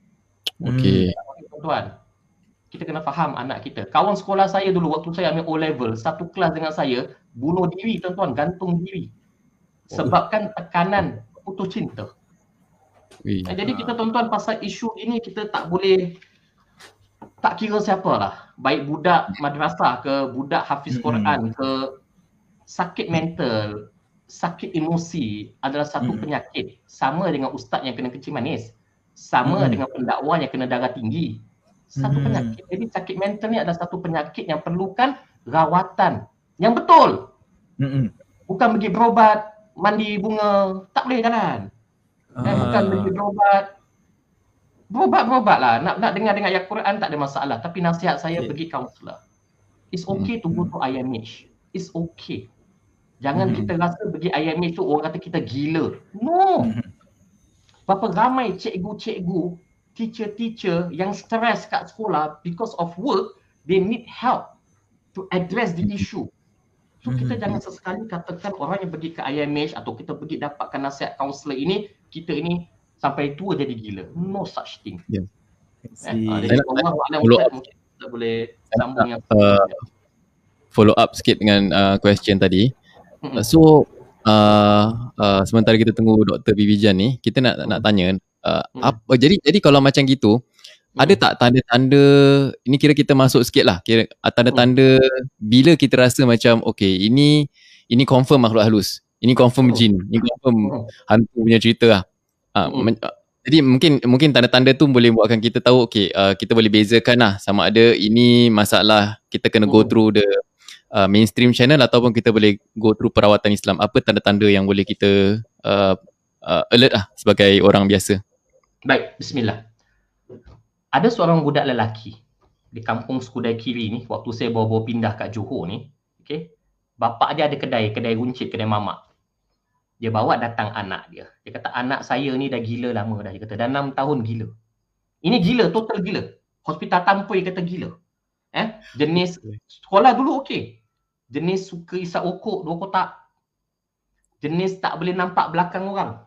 Okey. Tuan-tuan, kita kena faham anak kita. Kawan sekolah saya dulu waktu saya ambil O level, satu kelas dengan saya, bunuh diri tuan-tuan, gantung diri. Sebabkan tekanan putus cinta. Ui. Eh, jadi kita tuan-tuan pasal isu ini kita tak boleh, tak kira siapa lah. Baik budak madrasah ke, budak hafiz Quran ke, sakit mental, sakit emosi adalah satu Mm-mm. penyakit. Sama dengan ustaz yang kena kecil manis. Sama Mm-mm. dengan pendakwa yang kena darah tinggi. Satu Mm-mm. penyakit. Jadi sakit mental ni adalah satu penyakit yang perlukan rawatan yang betul. Mm-mm. Bukan pergi berobat, mandi bunga, tak boleh jalan. Eh, bukan pergi Ah. berobat. Berobat-berobat lah. Nak, nak dengar-dengar ayat Quran tak ada masalah. Tapi nasihat saya Okay. pergi kaunselor. It's okay to go to I M H. It's okay. Jangan Mhm. kita rasa pergi I M H tu orang kata kita gila. No. Mhm. Berapa ramai cikgu-cikgu, teacher-teacher yang stres kat sekolah because of work, they need help to address the issue. So kita Mhm. jangan sesekali katakan orang yang pergi ke I M H atau kita pergi dapatkan nasihat kaunselor ini, kita ini sampai tua jadi gila. No such thing. Ya. Eh, Si- ah, jadi Saya nak- Allah Alam follow Ustaz up. mungkin kita boleh Saya sambung nak, yang uh, follow up sikit dengan uh, question tadi. Mm-mm. Uh, so uh, uh, sementara kita tunggu Doktor Bibijan ni, kita nak nak tanya uh, Hmm. apa jadi jadi kalau macam gitu, ada tak tanda-tanda, ini kira kita masuk sikit lah, kira uh, tanda-tanda bila kita rasa macam okay, ini ini confirm makhluk halus, ini confirm Hmm. jin, ini confirm Hmm. hantu punya cerita lah. Uh, Hmm. men- uh, jadi mungkin mungkin tanda-tanda tu boleh buatkan kita tahu okay, uh, kita boleh bezakan lah sama ada ini masalah kita kena go Hmm. through the uh, mainstream channel ataupun kita boleh go through perawatan Islam. Apa tanda-tanda yang boleh kita uh, uh, alert lah sebagai orang biasa? Baik, bismillah. Ada seorang budak lelaki di kampung Skudai Kiri ni, waktu saya bawa-bawa pindah kat Johor ni, okay, bapak dia ada kedai, kedai runcit, kedai mamak. Dia bawa datang anak dia. Dia kata anak saya ni dah gila lama dah. Dia kata dah enam tahun gila. Ini gila, total gila. Hospital Tampoi kata gila. Eh, jenis sekolah dulu okey. Jenis suka isap okok dua kotak. Jenis tak boleh nampak belakang orang.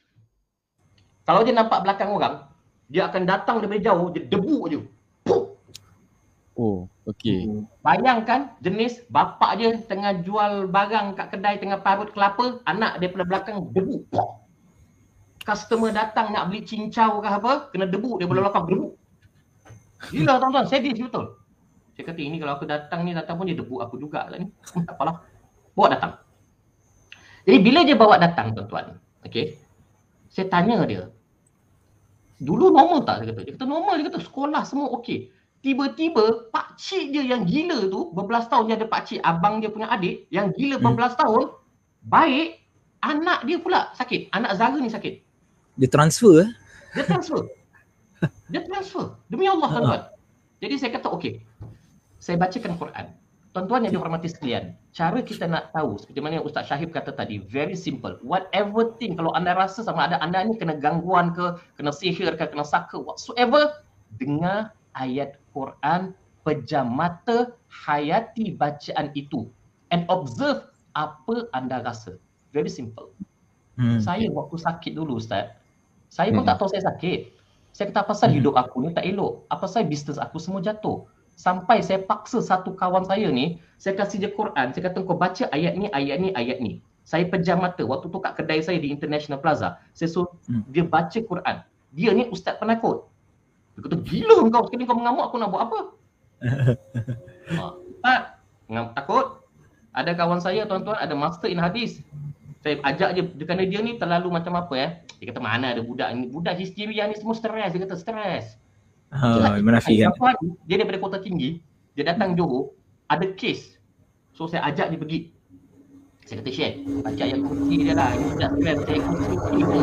Kalau dia nampak belakang orang, dia akan datang daripada jauh, dia debu je. Puh! Oh, okay. Bayangkan jenis bapak dia tengah jual barang kat kedai tengah parut kelapa, anak daripada belakang debu. Puh! Customer datang nak beli cincau ke apa, kena debu daripada belakang, debu. Gila tuan-tuan, sadis betul. Saya kata ini kalau aku datang ni, datang pun dia debu aku juga lah ni. Tak apalah. Bawa datang. Jadi bila dia bawa datang tuan-tuan, okay, saya tanya dia, dulu normal tak? Dia kata, dia kata normal, dia kata sekolah semua okey. Tiba-tiba pakcik dia yang gila tu, berbelas tahun dia ada pakcik, abang dia punya adik, yang gila berbelas tahun, baik, anak dia pula sakit, anak Zara ni sakit. Dia transfer eh? Dia transfer. Dia transfer. Demi Allah tuan-tuan. Jadi saya kata okey. Saya bacakan Quran. Tuan-tuan yang dihormati sekalian, cara kita nak tahu seperti mana yang Ustaz Syahib kata tadi, very simple. Whatever thing, kalau anda rasa sama ada anda ni kena gangguan ke, kena sihir ke, kena saka, whatsoever, dengar ayat Quran, pejam mata, hayati bacaan itu and observe apa anda rasa. Very simple. Hmm. Saya waktu sakit dulu Ustaz, saya pun hmm. tak tahu saya sakit. Saya kata apa pasal hmm. hidup aku ni tak elok, apa pasal bisnes aku semua jatuh. Sampai saya paksa satu kawan saya ni, saya kasih dia Quran, saya kata kau baca ayat ni, ayat ni, ayat ni. Saya pejam mata, waktu tu kat kedai saya di International Plaza, saya suruh hmm. dia baca Quran. Dia ni ustaz penakut. Dia kata, gila kau, sekali kau mengamuk aku nak buat apa? Ustaz, ha, takut. Ada kawan saya tuan-tuan, ada master in hadis. Saya ajak je, kerana dia ni terlalu macam apa eh. Dia kata mana ada budak ni, budak histeria ni semua stres. Dia kata stres. Oh, menafikan. Dia daripada Kota Tinggi, dia datang Johor, ada kes. So saya ajak dia pergi. Saya kata Syed, baca ayat kursi dia lah. Ini budak stres, saya kursi pun.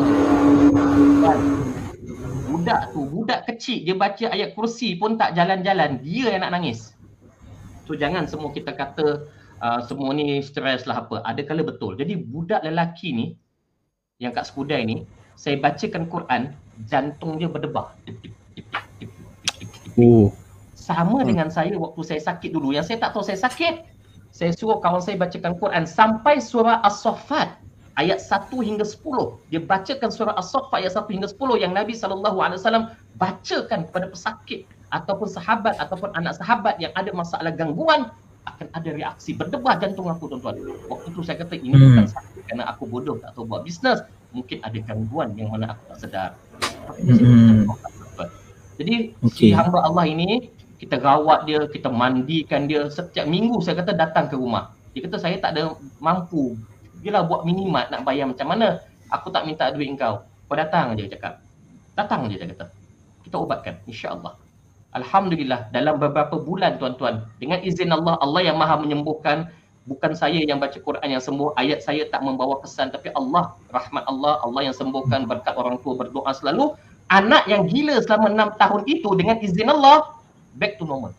Budak tu, budak kecil, dia baca ayat kursi pun tak jalan-jalan. Dia yang nak nangis. So jangan semua kita kata uh, semua ni stres lah apa. Ada kala betul. Jadi budak lelaki ni, yang kat Skudai ni, saya bacakan Quran, jantung dia berdebar. Oh. Sama hmm. dengan saya waktu saya sakit dulu. Yang saya tak tahu saya sakit, saya suruh kawan saya bacakan Quran sampai surah As-Saffat ayat satu hingga sepuluh. Dia bacakan surah As-Saffat ayat satu hingga sepuluh yang Nabi sallallahu alaihi wasallam bacakan kepada pesakit ataupun sahabat ataupun anak sahabat yang ada masalah gangguan, akan ada reaksi berdebar jantung aku tuan-tuan. Waktu tu saya kata ini hmm. bukan sakit kerana aku bodoh tak tahu buat bisnes, mungkin ada gangguan yang mana aku tak sedar. Hmm. Jadi okay. si hamba Allah ini kita rawat dia, kita mandikan dia setiap minggu. Saya kata datang ke rumah. Dia kata saya tak ada mampu. Dia lah buat minimat nak bayar macam mana. Aku tak minta duit engkau. Kau datang je cakap. Datang je dia kata. Kita ubatkan insya-Allah. Alhamdulillah dalam beberapa bulan tuan-tuan, dengan izin Allah, Allah yang Maha menyembuhkan. Bukan saya yang baca Quran yang sembuh, ayat saya tak membawa kesan, tapi Allah, rahmat Allah, Allah yang sembuhkan berkat orang tua berdoa selalu. Anak yang gila selama enam tahun itu dengan izin Allah back to normal.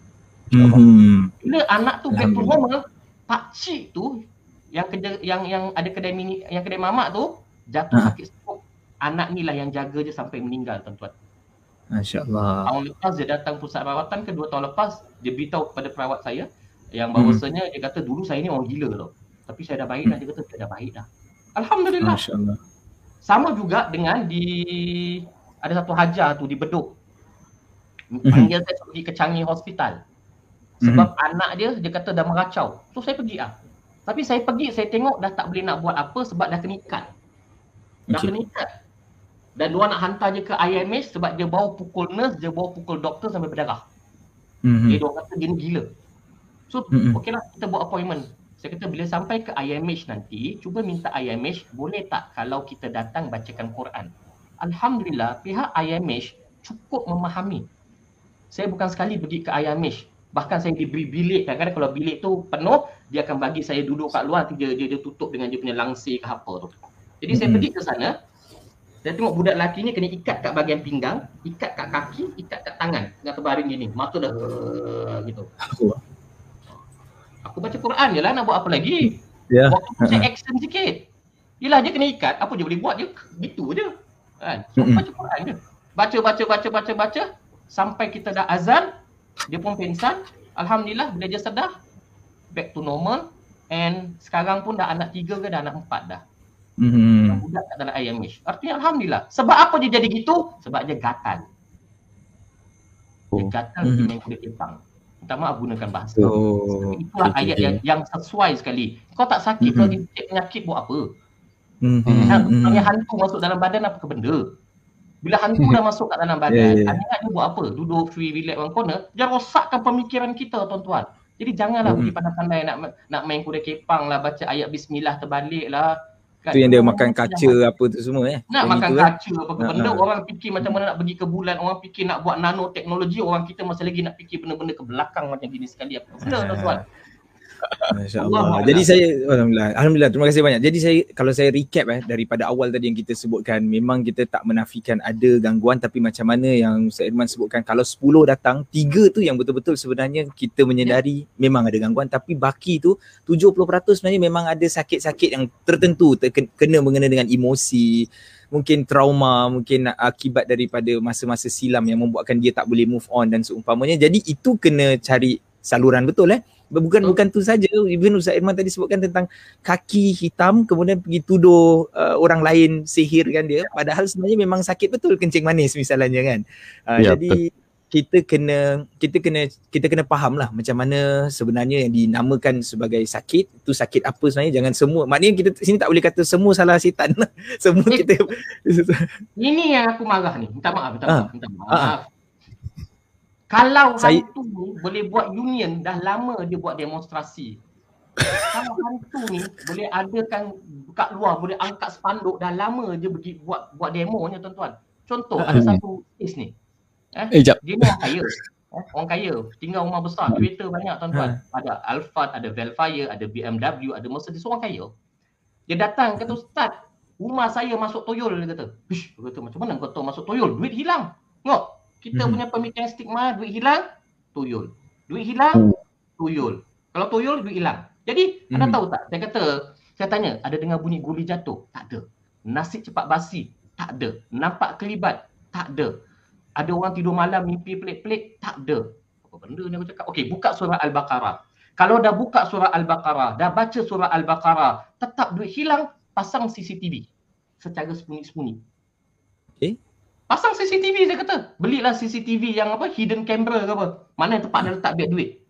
Mm-hmm. Bila anak tu back to normal, pak cik tu yang kerja yang yang ada kedai mini, yang kedai mamak tu jatuh ha. sakit stroke. Anak ni lah yang jaga je sampai meninggal tuan-tuan. Masya-Allah. Tahun lepas dia datang pusat rawatan, kedua tahun lepas dia beritahu kepada perawat saya yang bahawasanya hmm. dia kata dulu saya ni orang gila tau. Tapi saya dah baik dah, dia kata saya dah baik dah. Alhamdulillah. Masya-Allah. Sama juga dengan di ada satu hajar tu di Bedok. Panggil mm-hmm. saya pergi ke Changi Hospital. Sebab mm-hmm. anak dia dia kata dah meracau. So saya pergi ah. Tapi saya pergi saya tengok dah tak boleh nak buat apa sebab dah kena ikat. Dah okay. kena ikat. Dan dia nak hantar je ke I M H sebab dia bawa pukul nurse, dia bawa pukul doktor sampai berdarah. Mm-hmm. Dia orang kata dia ni gila. So mm-hmm. okeylah kita buat appointment. Saya kata bila sampai ke I M H nanti, cuba minta I M H, boleh tak kalau kita datang bacakan Quran? Alhamdulillah, pihak I M H cukup memahami. Saya bukan sekali pergi ke I M H. Bahkan saya diberi bilik. Kadang-kadang kalau bilik tu penuh, dia akan bagi saya duduk kat luar, dia, dia, dia tutup dengan dia punya langsir ke apa tu. Jadi mm-hmm. saya pergi ke sana, saya tengok budak lelaki ni kena ikat kat bahagian pinggang, ikat kat kaki, ikat kat tangan. Tengah terbaring gini, mata dah uh, gitu. Aku baca Quran je lah, nak buat apa lagi? Yeah. Waktu saya action sikit. Yelah dia kena ikat, apa dia boleh buat je, gitu je. Kan? So baca Quran je. Baca, baca, baca, baca, baca. Sampai kita dah azan, dia pun pingsan. Alhamdulillah bila dia sedar, back to normal. And sekarang pun dah anak tiga ke dah anak empat dah. Mm-hmm. Budak kat dalam I M H. Artinya Alhamdulillah. Sebab apa dia jadi gitu? Sebab dia gatal. Dia gatal mm-hmm. dengan kuda kepang. Minta maaf gunakan bahasa. Oh, itulah okay, ayat okay. Yang, yang sesuai sekali. Kau tak sakit, mm-hmm. kau dia penyakit buat apa? Mm-hmm. Nah, mm-hmm. hantu masuk dalam badan apa ke benda? Bila hantu dah masuk kat dalam badan, yeah, yeah. dia buat apa? Duduk free, relax one corner, dia rosakkan pemikiran kita tuan-tuan. Jadi janganlah pergi mm-hmm. pandai-pandai nak nak main kuda kepang lah, baca ayat bismillah terbalik lah. Itu yang dia makan kaca apa tu semua eh. Nak makan itu, kaca eh? apa ke benda, nah, orang fikir macam mana nak pergi ke bulan, orang fikir nak buat nanoteknologi, orang kita masih lagi nak fikir benda-benda ke belakang macam gini sekali apa benda tuan-tuan. Masya-Allah. Jadi saya alhamdulillah. Alhamdulillah, terima kasih banyak. Jadi saya kalau saya recap eh daripada awal tadi yang kita sebutkan, memang kita tak menafikan ada gangguan, tapi macam mana yang Ustaz Irman sebutkan, kalau sepuluh datang, tiga tu yang betul-betul sebenarnya kita menyedari yeah. memang ada gangguan, tapi baki tu tujuh puluh peratus sebenarnya memang ada sakit-sakit yang tertentu terkena mengena dengan emosi, mungkin trauma, mungkin akibat daripada masa-masa silam yang membuatkan dia tak boleh move on dan seumpamanya. Jadi itu kena cari saluran betul eh. Bukan bukan tu saja, even Ustaz Irman tadi sebutkan tentang kaki hitam kemudian pergi tuduh uh, orang lain sihirkan dia, padahal sebenarnya memang sakit betul kencing manis misalnya kan. Uh, ya, jadi betul. kita kena kita kena kita kena faham lah macam mana sebenarnya yang dinamakan sebagai sakit itu sakit apa sebenarnya. Jangan semua, maknanya kita sini tak boleh kata semua salah setan lah. Semua eh, kita ini yang aku marah ni. Minta maaf, minta maaf, minta maaf. Ah. Kalau saya, hantu ni boleh buat union, dah lama dia buat demonstrasi. Kalau hantu ni boleh adakan kat luar, boleh angkat spanduk, dah lama dia pergi buat buat demonya tuan-tuan. Contoh, uh, ada satu kes ni. Eh, eh dia ni orang kaya. Eh, orang kaya, tinggal rumah besar, kereta banyak tuan-tuan. Uh. Ada Alphard, ada Velfire, ada B M W, ada Mercedes, orang kaya. Dia datang kata, Ustaz, rumah saya masuk toyol, dia kata. Ish, dia kata, macam mana kau tahu masuk toyol? Duit hilang. Tengok. Kita hmm. punya pemikiran stigma, duit hilang, tuyul. Duit hilang, tuyul. Kalau tuyul, duit hilang. Jadi, hmm. anda tahu tak? Saya kata, saya tanya, ada dengar bunyi guli jatuh? Tak ada. Nasi cepat basi? Tak ada. Nampak kelibat? Tak ada. Ada orang tidur malam mimpi pelik-pelik? Tak ada. Apa benda ni aku cakap? Okey, buka surah Al-Baqarah. Kalau dah buka surah Al-Baqarah, dah baca surah Al-Baqarah, tetap duit hilang, pasang C C T V. Secara sembunyi-sembunyi. Okey. Pasang C C T V, dia kata. Belilah C C T V yang apa, hidden camera ke apa. Mana tempat dia letak biar duit.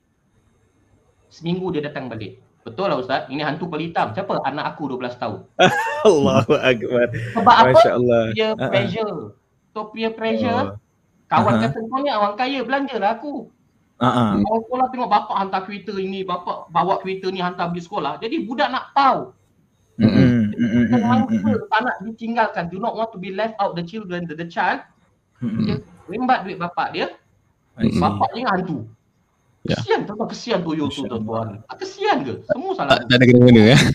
Seminggu dia datang balik. Betul lah Ustaz, ini hantu kulit hitam. Siapa? Anak aku dua belas tahun. Allahu Akbar. Sebab apa? Peer pressure. So peer pressure, oh. kawan uh-huh. kata kau ni orang kaya, belanjalah aku. Uh-huh. Orang sekolah tengok bapak hantar kereta ini, bapak bawa kereta ni hantar pergi sekolah. Jadi budak nak tahu. Mm-hmm. Kita mangsa tak nak ditinggalkan. Do not want to be left out the children, the, the child. Mm-hmm. Dia rembat duit bapak dia. Bapak dia hantu. Ya. Kesian tuan-tuan, kesian tuyul tu tuan-tuan. Kesian ke? Semua salah. Tak ada kena-kena ya.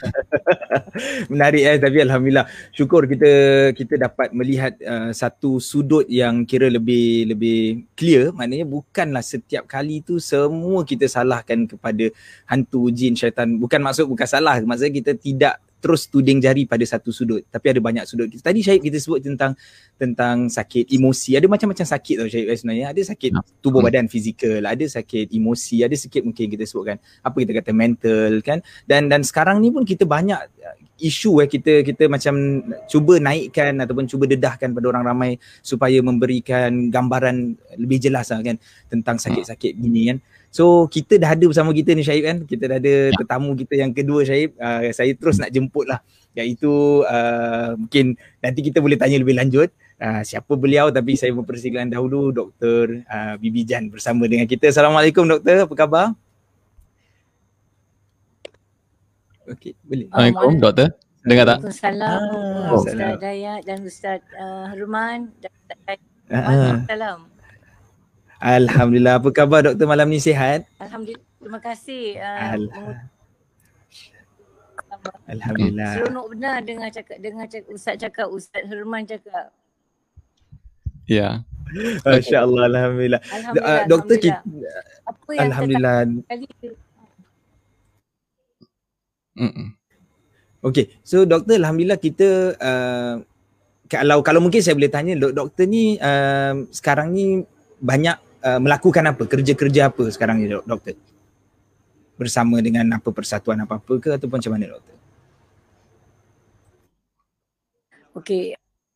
Menarik eh, tapi alhamdulillah syukur kita kita dapat melihat uh, satu sudut yang kira lebih lebih clear. Maknanya bukanlah setiap kali tu semua kita salahkan kepada hantu, jin, syaitan. Bukan maksud bukan salah, maksudnya kita tidak terus tuding jari pada satu sudut, tapi ada banyak sudut. Tadi Syahid kita sebut tentang tentang sakit emosi. Ada macam-macam sakit tau Syahid sebenarnya. Ada sakit tubuh badan fizikal, ada sakit emosi, ada sikit mungkin kita sebutkan apa kita kata mental kan. Dan dan sekarang ni pun kita banyak isu eh kita kita macam cuba naikkan ataupun cuba dedahkan pada orang ramai supaya memberikan gambaran lebih jelas lah kan tentang sakit-sakit gini kan. So kita dah ada bersama kita ni Syahid kan. Kita dah ada tetamu kita yang kedua Syahid. Uh, saya terus nak jemput lah. Iaitu uh, mungkin nanti kita boleh tanya lebih lanjut uh, siapa beliau, tapi saya mempersilakan dahulu Doktor uh, Bibi Jan bersama dengan kita. Assalamualaikum Doktor, apa khabar? Okey, boleh. Assalamualaikum Doktor. Dengar tak? Waalaikumsalam. Ah, Ustaz Dayat dan Ustaz uh, Herman dan Ustaz Waalaikumsalam. Alhamdulillah, apa khabar Doktor malam ni, sihat? Alhamdulillah, terima kasih. Uh, Alhamdulillah. Alhamdulillah. Seronok benar dengar cakap, dengar cakap, Ustaz cakap, Ustaz Herman cakap. Ya. Masya-Allah, alhamdulillah. Alhamdulillah. Uh, Doktor alhamdulillah. kita apa yang alhamdulillah. Okey, so Doktor alhamdulillah kita uh, kalau kalau mungkin saya boleh tanya Doktor ni uh, sekarang ni banyak Uh, melakukan apa? Kerja-kerja apa sekarang ni Doktor? Bersama dengan apa persatuan apa-apa ke ataupun macam mana Doktor? Okey.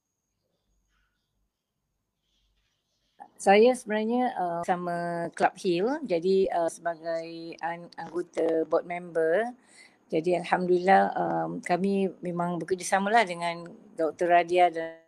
Saya sebenarnya uh, sama Club Hill, jadi uh, sebagai an- anggota board member. Jadi alhamdulillah um, kami memang bekerjasamalah dengan Doktor Radia dan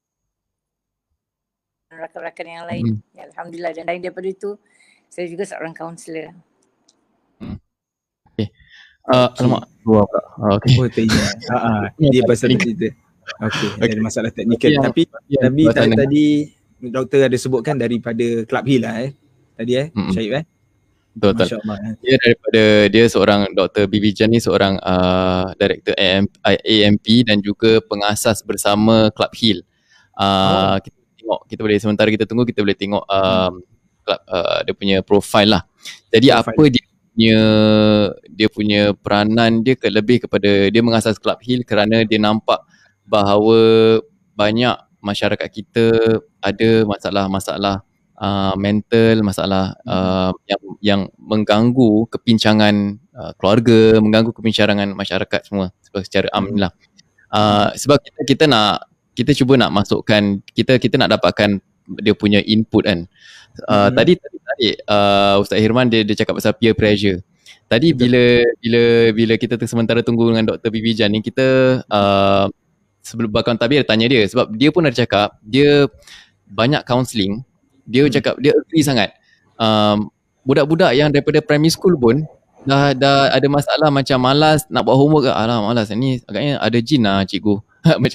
rakan-rakan yang lain. Hmm. Ya, alhamdulillah, dan lain daripada itu saya juga seorang kaunselor. Hmm. Okey. Uh, alamak, dua pula. Okey. Oh, tanya. Ha ah, dia pasal cerita. Okey, ada masalah teknikal. Okay, tapi ya, tapi ya, tadi, tadi doktor ada sebutkan daripada Club Hill lah eh. Tadi eh, mm-hmm. Syahid eh. Betul, betul. Masya Allah. Dia daripada dia seorang Doktor Bibi Jan ni seorang uh, director A M P dan juga pengasas bersama Club Hill. Uh, oh. Kita tengok, kita boleh sementara kita tunggu kita boleh tengok um, club, uh, dia punya profile lah. Jadi profile. Apa dia punya dia punya peranan dia ke lebih kepada dia mengasas Club Hill kerana dia nampak bahawa banyak masyarakat kita ada masalah-masalah uh, mental, masalah uh, yang yang mengganggu kepincangan uh, keluarga, mengganggu kepincangan masyarakat semua secara am lah. Uh, sebab kita kita nak kita cuba nak masukkan kita kita nak dapatkan dia punya input kan. Uh, hmm. Tadi tadi tadi uh, Ustaz Hirman dia dia cakap pasal peer pressure. Tadi bila bila bila kita sementara tunggu dengan Doktor Bibi Jan ni kita uh, sebelum bakal tabir tanya dia sebab dia pun ada cakap dia banyak counselling. Dia hmm. cakap dia agree sangat. Um, budak-budak yang daripada primary school pun dah dah ada masalah macam malas nak buat homework ke. Alah malas ni agaknya ada jin lah cikgu. Macam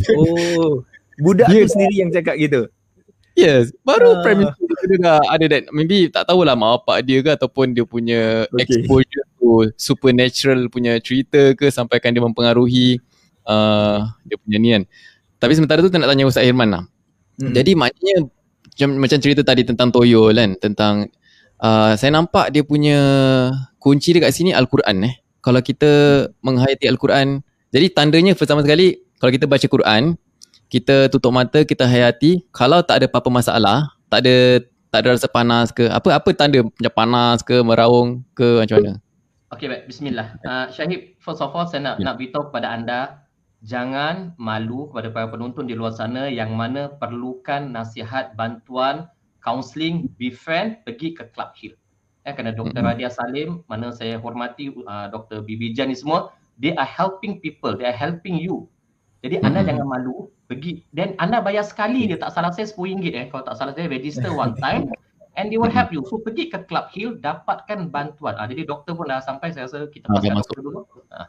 oh, budak dia, tu sendiri yang cakap gitu. Yes, baru uh. primary school dia dah ada that. Maybe tak tahulah mak bapak dia ke ataupun dia punya okay. exposure to supernatural punya cerita ke sampaikan dia mempengaruhi uh, dia punya ni kan. Tapi sementara tu nak tanya Ustaz Hirman lah. Hmm. Jadi maknanya macam, macam cerita tadi tentang Toyol kan, tentang uh, saya nampak dia punya kunci dekat sini Al-Quran eh. Kalau kita menghayati Al-Quran, jadi tandanya pertama sekali kalau kita baca Quran, kita tutup mata, kita hayati, kalau tak ada apa-apa masalah, tak ada tak ada rasa panas ke, apa apa tanda macam panas ke, meraung ke, macam mana? Okey baik, bismillah. Uh, Syahid, first of all saya nak yeah. nak beritahu kepada anda, jangan malu kepada para penonton di luar sana yang mana perlukan nasihat, bantuan, counselling, befriend, pergi ke Club Hill. Ya, kerana Doktor mm-hmm. Radia Salim, mana saya hormati uh, Doktor Bibi Jan ni semua, they are helping people, they are helping you. Jadi mm-hmm. anda jangan malu, pergi. Dan anda bayar sekali dia, tak salah saya sepuluh ringgit eh. Kalau tak salah saya register one time and they will help you. So pergi ke Club Hill, dapatkan bantuan. Ah, jadi doktor pun dah sampai, saya rasa kita pasang doktor dulu. Ah.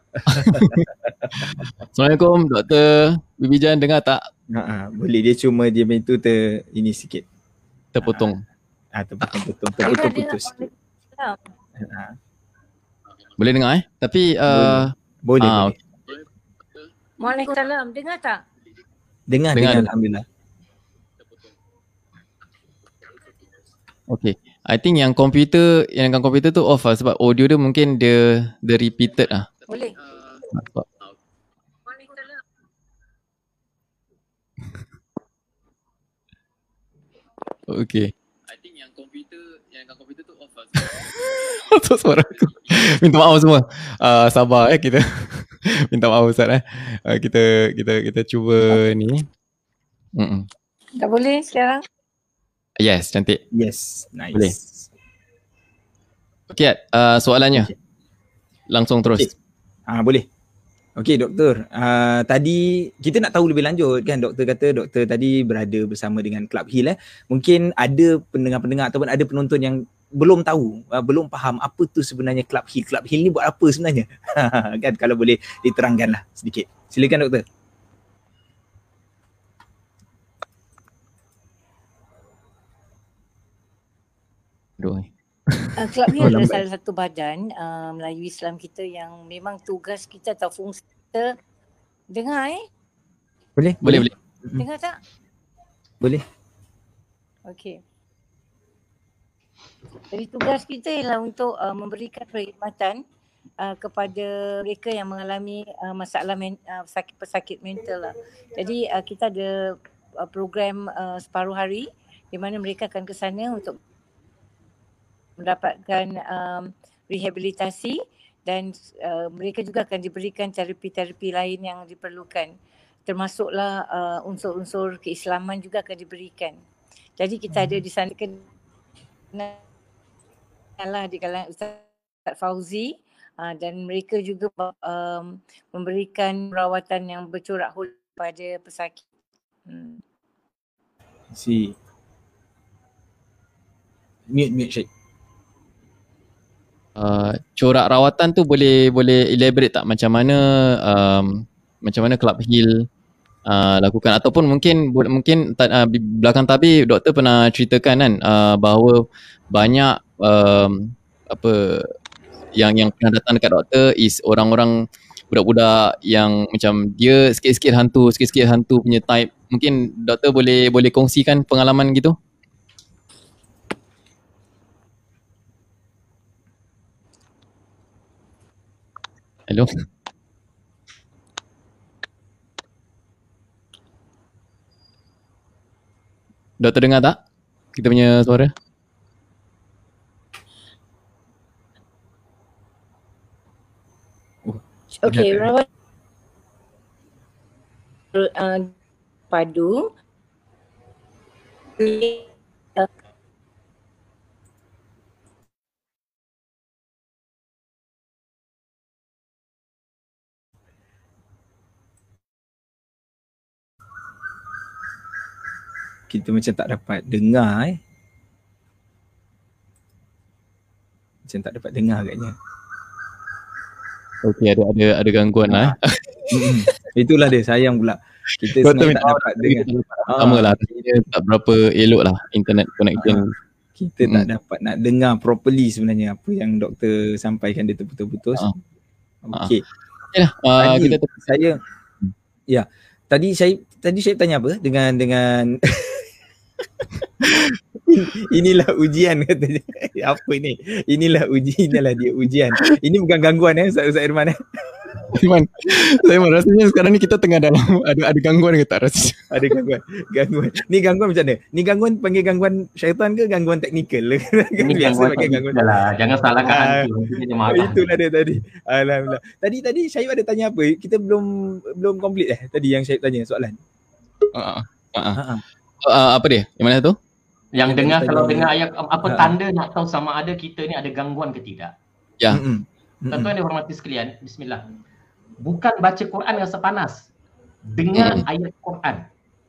Assalamualaikum Doktor Bibi Jan, dengar tak? Ha, boleh, dia cuma dia itu ter ini sikit. Terpotong. Ah, terpotong-potong, terputus-putus. Ha. Boleh dengar eh? Tapi uh, boleh. Ah, boleh. Waalaikumsalam. Dengar tak? Dengar, dengar, dengar. Alhamdulillah. Okay. I think yang komputer, yang komputer tu off lah sebab audio dia mungkin dia dia repeated lah. Boleh. Okay. I think yang komputer, yang komputer tu off lah. Masuk suara aku. Minta maaf semua. Uh, sabar eh kita. Minta maaf Ustaz eh. Uh, kita kita kita cuba ni. Mm-mm. Dah boleh sekarang? Yes, cantik. Yes, nice. Boleh. Okey, uh, soalannya. Okay. Langsung terus. Okay. Ah, boleh. Okey doktor, uh, tadi kita nak tahu lebih lanjut kan, doktor kata doktor tadi berada bersama dengan Club Hill eh. Mungkin ada pendengar-pendengar ataupun ada penonton yang belum tahu, uh, belum faham apa tu sebenarnya Club Hill. Club Hill ni buat apa sebenarnya? Kan kalau boleh diterangkanlah sedikit. Silakan doktor. Aduh. Uh, Club Hill adalah salah satu badan uh, Melayu Islam kita yang memang tugas kita atau fungsi kita. Dengar eh? Boleh? Boleh, boleh. Dengar tak? Boleh. Okey. Jadi tugas kita ialah untuk uh, memberikan perkhidmatan uh, kepada mereka yang mengalami uh, masalah men- uh, sakit pesakit mental lah. Jadi uh, kita ada uh, program uh, separuh hari di mana mereka akan ke sana untuk mendapatkan um, rehabilitasi dan uh, mereka juga akan diberikan terapi-terapi lain yang diperlukan, termasuklah uh, unsur-unsur keislaman juga akan diberikan. Jadi kita ada di sana kenalah di kalangan Ustaz Fauzi uh, dan mereka juga um, memberikan perawatan yang bercorak hulu pada pesakit. Hmm. Si mute mute Syed. Uh, corak rawatan tu boleh boleh elaborate tak macam mana um, macam mana Club Hill uh, lakukan, ataupun mungkin mungkin uh, belakang tabir doktor pernah ceritakan kan uh, bahawa banyak um, apa yang yang pernah datang dekat doktor is orang-orang budak-budak yang macam dia sikit-sikit hantu, sikit-sikit hantu punya type. Mungkin doktor boleh boleh kongsikan pengalaman gitu? Hello? Doktor dengar tak kita punya suara? Okay, rawat uh, padu uh, Kita macam tak dapat dengar eh. Macam tak dapat dengar agaknya. Okey, ada ada ada gangguan lah. Mm-mm. Itulah dia, sayang pula. Kita sebenarnya tak dapat dengar. Sama lah, rasanya tak berapa elok lah internet connection. Ah, kita tak dapat nak dengar properly sebenarnya apa yang doktor sampaikan, dia terputus-putus. Ah. Okey. Yalah, uh, Tadi kita ter- saya ya, tadi saya tadi saya tanya apa dengan dengan inilah ujian katanya. Apa ini? Inilah uji, inilah dia ujian. Ini bukan gangguan eh Ustaz, Ustaz Irman eh. Iman, saya Iman, rasanya sekarang ni kita tengah dalam ada ada gangguan ke tak rasa? Ada gangguan. Gangguan. Ni gangguan macam mana? Ni gangguan panggil gangguan syaitan ke gangguan teknikal? Ini Biasa gangguan pakai gangguan. lah. Jangan salahkan Ah, hantu. Dia marah. itulah dia tadi. Alhamdulillah. Tadi tadi Syahib ada tanya apa? Kita belum belum complete eh tadi yang Syahib tanya soalan. Uh, uh, uh. Ha. Uh, apa dia? Yang mana tu? Yang Yang dengar tadi kalau tanya. dengar ayat apa Ha. tanda nak tahu sama ada kita ni ada gangguan ke tidak. Ya. Mm-mm. Mm-mm. Tuan-tuan yang dihormati sekalian, bismillah. Bukan baca Quran rasa panas. Dengar Mm. ayat Quran.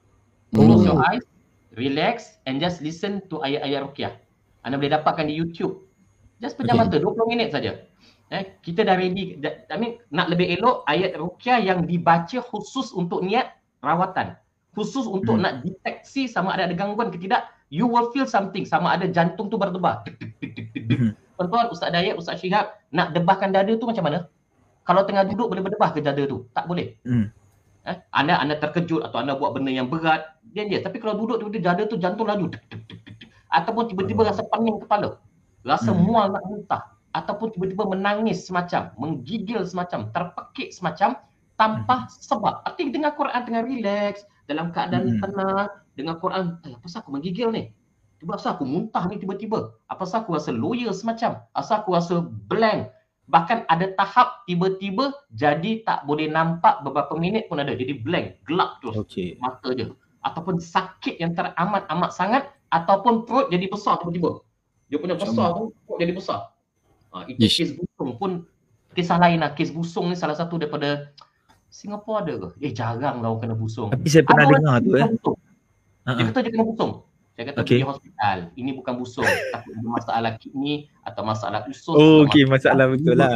Oh. Close your eyes, relax and just listen to ayat-ayat ruqyah. Anda boleh dapatkan di YouTube. Just pejam Okay. mata dua puluh minit saja. Eh, kita dah ready. dah- I mean, nak lebih elok ayat ruqyah yang dibaca khusus untuk niat rawatan. Khusus untuk Hmm. nak deteksi sama ada ada gangguan ke tidak. You will feel something, sama ada jantung tu berdebar. Dik, dik, dik, dik, dik, dik. Hmm. Tuan-tuan, Ustaz Dayat, Ustaz Syihab, nak debahkan dada tu macam mana? Kalau tengah duduk boleh berdebah ke dada tu? Tak boleh. Hmm. Eh, anda anda terkejut atau anda buat benda yang berat, dia dia. Tapi kalau duduk tiba-tiba dada tu jantung laju. Dik, dik, dik, dik, dik. Ataupun tiba-tiba rasa pening kepala. Rasa Hmm. mual nak muntah. Ataupun tiba-tiba menangis semacam, menggigil semacam, terpekik semacam tanpa sebab. Artinya dengar Quran tengah relax, dalam keadaan Hmm. tenang, dengar Quran, eh, apa sah aku menggigil ni? Tiba asal aku muntah ni tiba-tiba. Apa sah aku rasa loya semacam? Asal aku rasa blank. Bahkan ada tahap tiba-tiba jadi tak boleh nampak beberapa minit pun ada. Jadi blank, gelap terus Okey. mata dia. Ataupun sakit yang teramat-amat sangat, ataupun perut jadi besar tiba-tiba. Dia punya besar tu, perut jadi besar. Ha, itu Ish. kes busung pun kisah lain lah. Kes busung ni salah satu daripada Singapura ada ke? Eh jarang lah orang kena busung. Tapi saya pernah Ada orang dengar tu kena eh. busung. Dia Ha. kata dia kena busung. Saya kata Okey. pergi hospital. Ini bukan busung. Tapi ada masalah kidney atau masalah usus. Oh, atau okey, masalah masalah betul lah.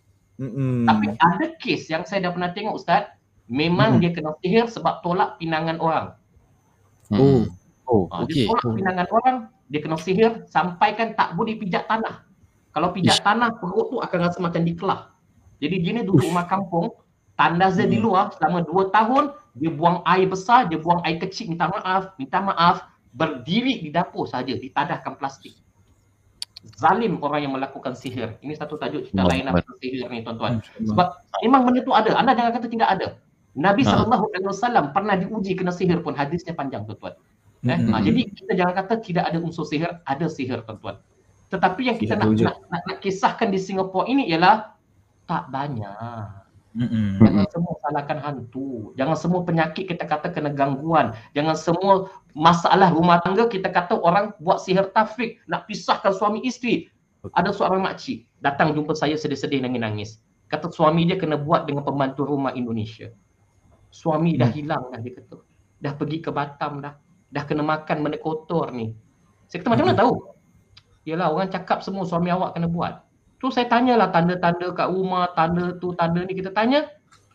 Mm-mm. Tapi ada kes yang saya dah pernah tengok Ustaz, memang Hmm. dia kena sihir sebab tolak pinangan orang. Oh. Oh, Ha, okey. Dia tolak Oh. pinangan orang, dia kena sihir sampaikan tak boleh pijak tanah. Kalau pijak Ish. tanah, perut tu akan rasa macam dikelah. Jadi dia ni duduk rumah kampung, tandas dia di Hmm. luar selama dua tahun, dia buang air besar, dia buang air kecil, minta maaf, minta maaf, berdiri di dapur saja, ditadahkan plastik. Zalim orang yang melakukan sihir. Ini satu tajuk cerita Allah lain lah Akbar. pasal sihir ni tuan-tuan. Hmm. Sebab memang benda tu ada. Anda jangan kata tidak ada. Nabi Ha. sallallahu alaihi wasallam pernah diuji kena sihir pun, hadisnya panjang tuan-tuan. Eh, Mm-mm. ha, jadi kita jangan kata tidak ada unsur sihir, ada sihir tuan-tuan. Tetapi yang kita Sihir nak, wujud. nak, nak, nak kisahkan di Singapura ini ialah tak banyak. Mm-mm. Jangan semua salahkan hantu. Jangan semua penyakit kita kata kena gangguan. Jangan semua masalah rumah tangga kita kata orang buat sihir tafrik, nak pisahkan suami isteri. Ada seorang makcik datang jumpa saya sedih-sedih nangis-nangis. Kata suami dia kena buat dengan pembantu rumah Indonesia. Suami dah Hmm. hilang dah, dia kata. Dah pergi ke Batam dah. Dah kena makan benda kotor ni. Saya kata macam mana tahu? Yalah orang cakap semua suami awak kena buat. Tu saya tanyalah tanda-tanda kat rumah, tanda tu, tanda ni kita tanya.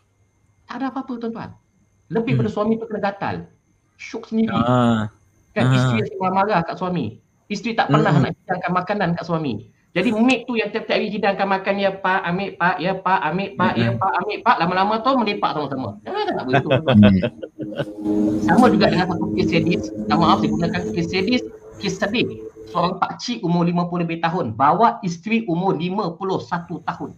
Tak ada apa-apa tuan-tuan. Lebih Hmm. pada suami tu kena gatal. Syuk sendiri. Ah. Kan Ah. isteri asyik marah-marah kat suami. Isteri tak pernah Hmm. nak hidangkan makanan kat suami. Jadi mek tu yang tiap-tiap hari hidangkan makan, ya pak, ambil pak, ya pak, ambil pak, ya pak, ambil pak, lama-lama tu melepak sama-sama. Jangan tak begitu. Sama juga dengan satu kes sadis, tak maaf saya gunakan kes sadis, kes sedih. Seorang pakcik umur lima puluh lebih tahun bawa isteri umur lima puluh satu tahun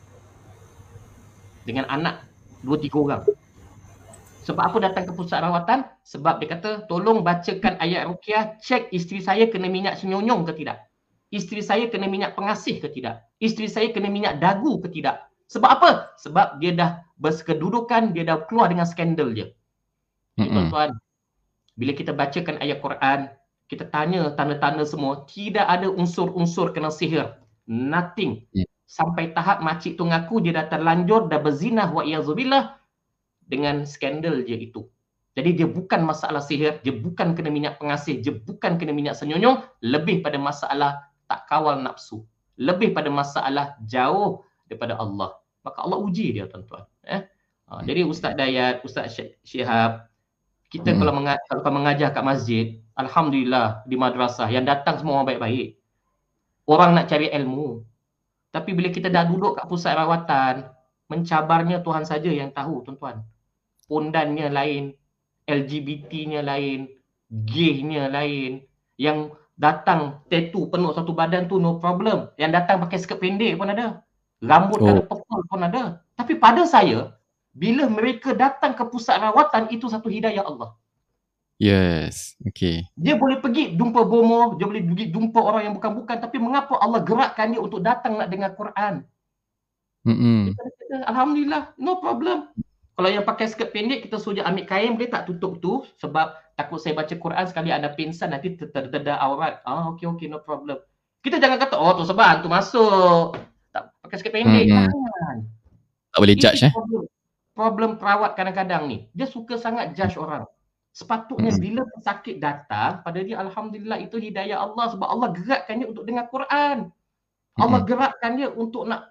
dengan anak dua tiga orang. Sebab apa datang ke pusat rawatan? Sebab dia kata, tolong bacakan ayat ruqyah, cek isteri saya kena minyak senyonyong ke tidak. Isteri saya kena minyak pengasih ke tidak. Isteri saya kena minyak dagu ke tidak. Sebab apa? Sebab dia dah berkedudukan, dia dah keluar dengan skandal dia. Jadi tuan-tuan, bila kita bacakan ayat Quran, kita tanya tanda-tanda semua, tidak ada unsur-unsur kena sihir. Nothing. Sampai tahap makcik tu ngaku dia dah terlanjur, dah berzinah wa iyazubillah dengan skandal dia itu. Jadi dia bukan masalah sihir, dia bukan kena minyak pengasih, dia bukan kena minyak senyonyong, lebih pada masalah tak kawal nafsu. Lebih pada masalah jauh daripada Allah. Maka Allah uji dia tuan-tuan. Eh? Ha, jadi Ustaz Dayat, Ustaz Syihab, kita hmm. kalau, mengajar, kalau mengajar kat masjid, alhamdulillah di madrasah, yang datang semua orang baik-baik. Orang nak cari ilmu. Tapi bila kita dah duduk kat pusat rawatan, mencabarnya Tuhan saja yang tahu tuan-tuan. Pondannya lain, L G B T-nya lain, gay-nya lain. Yang datang tattoo penuh satu badan tu no problem. Yang datang pakai skirt pendek pun ada. Rambut oh. ada purple pun ada. Tapi pada saya, bila mereka datang ke pusat rawatan, itu satu hidayah Allah. Yes, okay. Dia boleh pergi jumpa bomoh, dia boleh pergi jumpa orang yang bukan-bukan, tapi mengapa Allah gerakkan dia untuk datang nak dengar Quran? Mm-hmm. Kita kata, alhamdulillah, no problem. Kalau yang pakai skirt pendek, kita suruh ambil kain, boleh tak tutup tu? Sebab takut saya baca Quran, sekali ada pingsan, nanti terdedah aurat. Ah, okey, okey, no problem. Kita jangan kata, oh tu sebab tu masuk. Tak pakai skirt pendek. Mm-hmm. Jangan. Tak boleh judge eh. Problem. problem perawat kadang-kadang ni. Dia suka sangat judge orang. Sepatutnya mm-hmm. bila pesakit datang, pada dia alhamdulillah itu hidayah Allah. Sebab Allah gerakkan dia untuk dengar Quran. Allah mm-hmm. gerakkan dia untuk nak,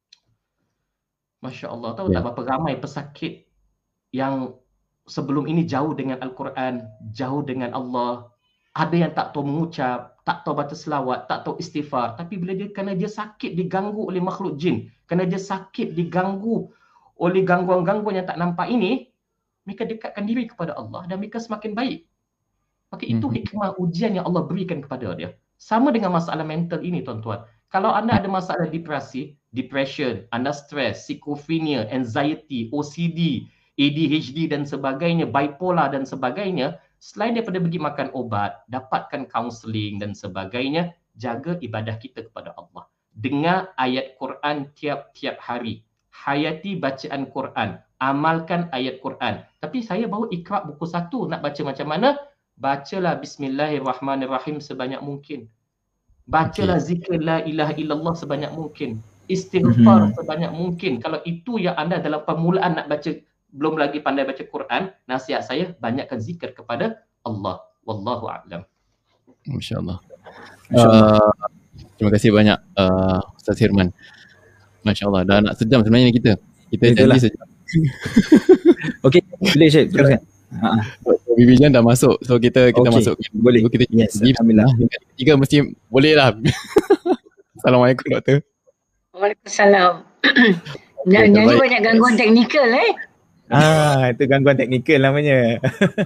Masya Allah, tahu yeah. tak berapa ramai pesakit yang sebelum ini jauh dengan Al-Quran, jauh dengan Allah. Ada yang tak tahu mengucap, tak tahu baca selawat, tak tahu istighfar. Tapi bila dia, kerana dia sakit diganggu oleh makhluk jin, kerana dia sakit diganggu oleh gangguan-gangguan yang tak nampak ini, mereka dekatkan diri kepada Allah dan mereka semakin baik. Maka itu mm-hmm. hikmah ujian yang Allah berikan kepada dia. Sama dengan masalah mental ini tuan-tuan. Kalau anda ada masalah depresi, depression, anda stres, schizophrenia, anxiety, O C D, A D H D dan sebagainya, bipolar dan sebagainya, selain daripada pergi makan obat, dapatkan counselling dan sebagainya, jaga ibadah kita kepada Allah. Dengar ayat Quran tiap-tiap hari. Hayati bacaan Quran. Amalkan ayat Quran. Tapi saya baru ikrar buku satu. Nak baca macam mana? Bacalah Bismillahirrahmanirrahim sebanyak mungkin. Bacalah okay. zikir la ilaha illallah sebanyak mungkin. Istighfar mm-hmm. sebanyak mungkin. Kalau itu yang anda dalam permulaan nak baca, belum lagi pandai baca Quran, nasihat saya banyakkan zikir kepada Allah. Wallahu a'lam. Masya-Allah. Uh, terima kasih banyak uh, Ustaz Hirman. Masya-Allah, dah nak sejam sebenarnya kita. Kita janji sejam. Okey, boleh Syed, teruskan. Ha. Bibi Jan dah masuk. So kita kita okay. masuk. Boleh. Kita yes, alhamdulillah. Tiga mesti boleh lah. Assalamualaikum doktor. Waalaikumsalam. Nyanyi okay, banyak gangguan teknikal eh. Ah, itu gangguan teknikal namanya.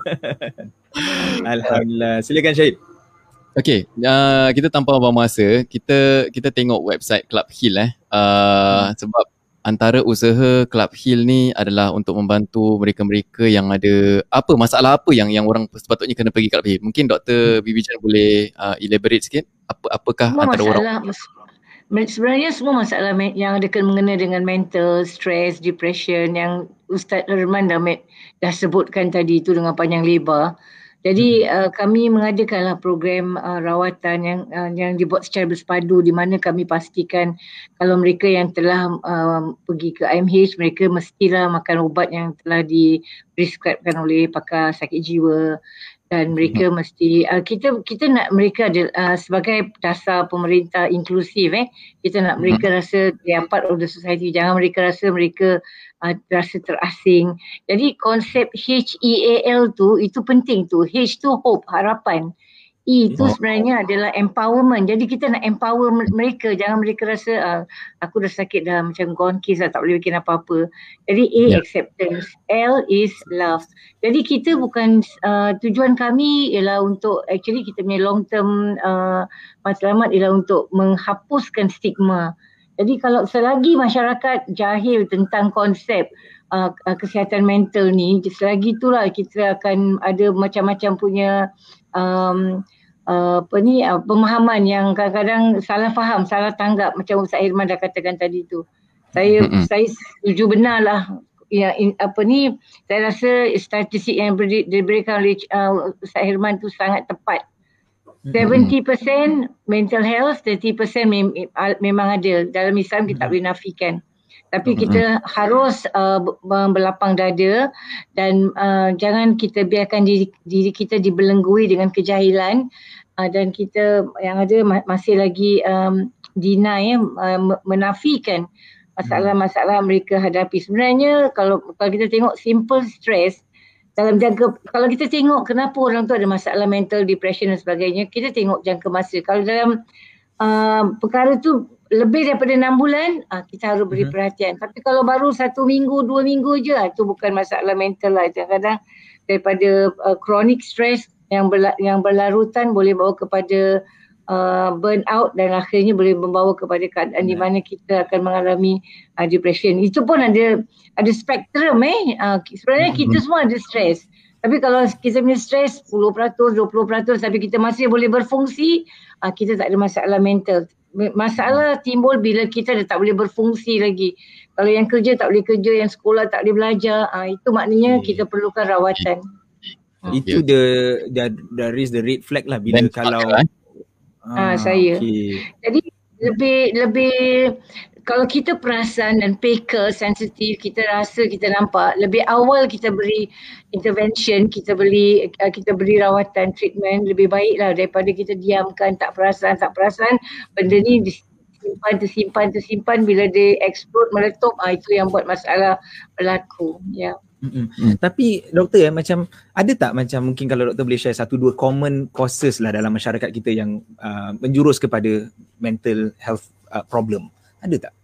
Alhamdulillah. Silakan Syahid. Okey, uh, kita tanpa buang masa, kita kita tengok website Club Heal eh. Uh, hmm. Sebab antara usaha Club Heal ni adalah untuk membantu mereka-mereka yang ada apa masalah apa yang yang orang sepatutnya kena pergi Club Heal. Mungkin Doktor Bibi Jan boleh uh, elaborate sikit apa apakah semua antara masalah, orang sebenarnya semua masalah yang ada mengenai dengan mental, stress, depression yang Ustaz Hirman dah, dah sebutkan tadi itu dengan panjang lebar. Jadi uh, kami mengadakanlah program uh, rawatan yang uh, yang dibuat secara bersepadu di mana kami pastikan kalau mereka yang telah uh, pergi ke I M H, mereka mestilah makan ubat yang telah diprescribekan oleh pakar sakit jiwa dan mereka hmm. mesti uh, kita kita nak mereka ada uh, sebagai dasar pemerintah inklusif eh kita nak mereka hmm. rasa they are part of the society, jangan mereka rasa mereka Uh, rasa terasing. Jadi konsep H E A L tu itu penting tu. H tu hope, harapan. Itu Oh. sebenarnya adalah empowerment. Jadi kita nak empower mereka. Jangan mereka rasa ah, aku dah sakit dah, macam gone case lah, tak boleh bikin apa-apa. Jadi A, Ya. acceptance. L is love. Jadi kita bukan, uh, tujuan kami ialah untuk, actually kita punya long term uh, matlamat ialah untuk menghapuskan stigma. Jadi kalau selagi masyarakat jahil tentang konsep uh, kesihatan mental ni, selagi itulah kita akan ada macam-macam punya um, uh, apa ni uh, pemahaman yang kadang-kadang salah faham, salah tanggap, macam Ustaz Hirman dah katakan tadi tu. Saya Mm-mm. saya setuju benar lah. Ya, in, apa ni, saya rasa statistik yang beri, diberikan oleh uh, Ustaz Hirman tu sangat tepat. seventy percent mental health, thirty percent mem, memang ada. Dalam Islam kita tak boleh nafikan. Tapi kita harus uh, berlapang dada dan uh, jangan kita biarkan diri, diri kita dibelengui dengan kejahilan, uh, dan kita yang ada masih lagi um, deny, uh, menafikan masalah-masalah mereka hadapi. Sebenarnya kalau kalau kita tengok simple stress dalam jangka, kalau kita tengok kenapa orang tu ada masalah mental, depression dan sebagainya, kita tengok jangka masa. Kalau dalam uh, perkara tu lebih daripada enam bulan, uh, kita harus beri uh-huh. perhatian. Tapi kalau baru satu minggu, dua minggu je, uh, itu bukan masalah mental lah. Kadang-kadang daripada uh, chronic stress yang berla- yang berlarutan boleh bawa kepada Uh, burn out dan akhirnya boleh membawa kepada keadaan di mana kita akan mengalami uh, depression. Itu pun ada ada spektrum eh. Uh, sebenarnya kita semua ada stres. Tapi kalau kita punya stres sepuluh peratus, dua puluh peratus tapi kita masih boleh berfungsi, uh, kita tak ada masalah mental. Masalah timbul bila kita dah tak boleh berfungsi lagi. Kalau yang kerja tak boleh kerja, yang sekolah tak boleh belajar, uh, itu maknanya okay. kita perlukan rawatan. Itu the the there is the red flag lah bila Benchmark kalau lah. Ah, saya. Okay. Jadi lebih lebih kalau kita perasan dan peka, sensitif, kita rasa, kita nampak, lebih awal kita beri intervention, kita beri kita beri rawatan, treatment, lebih baiklah daripada kita diamkan, tak perasan, tak perasan, benda ni disimpan, tersimpan, tersimpan, bila dia explode, meletup, ah, itu yang buat masalah berlaku. Ya. Yeah. Hmm. Tapi doktor eh, macam ada tak macam mungkin kalau doktor boleh share satu dua common causes lah dalam masyarakat kita yang uh, menjurus kepada mental health uh, problem, ada tak?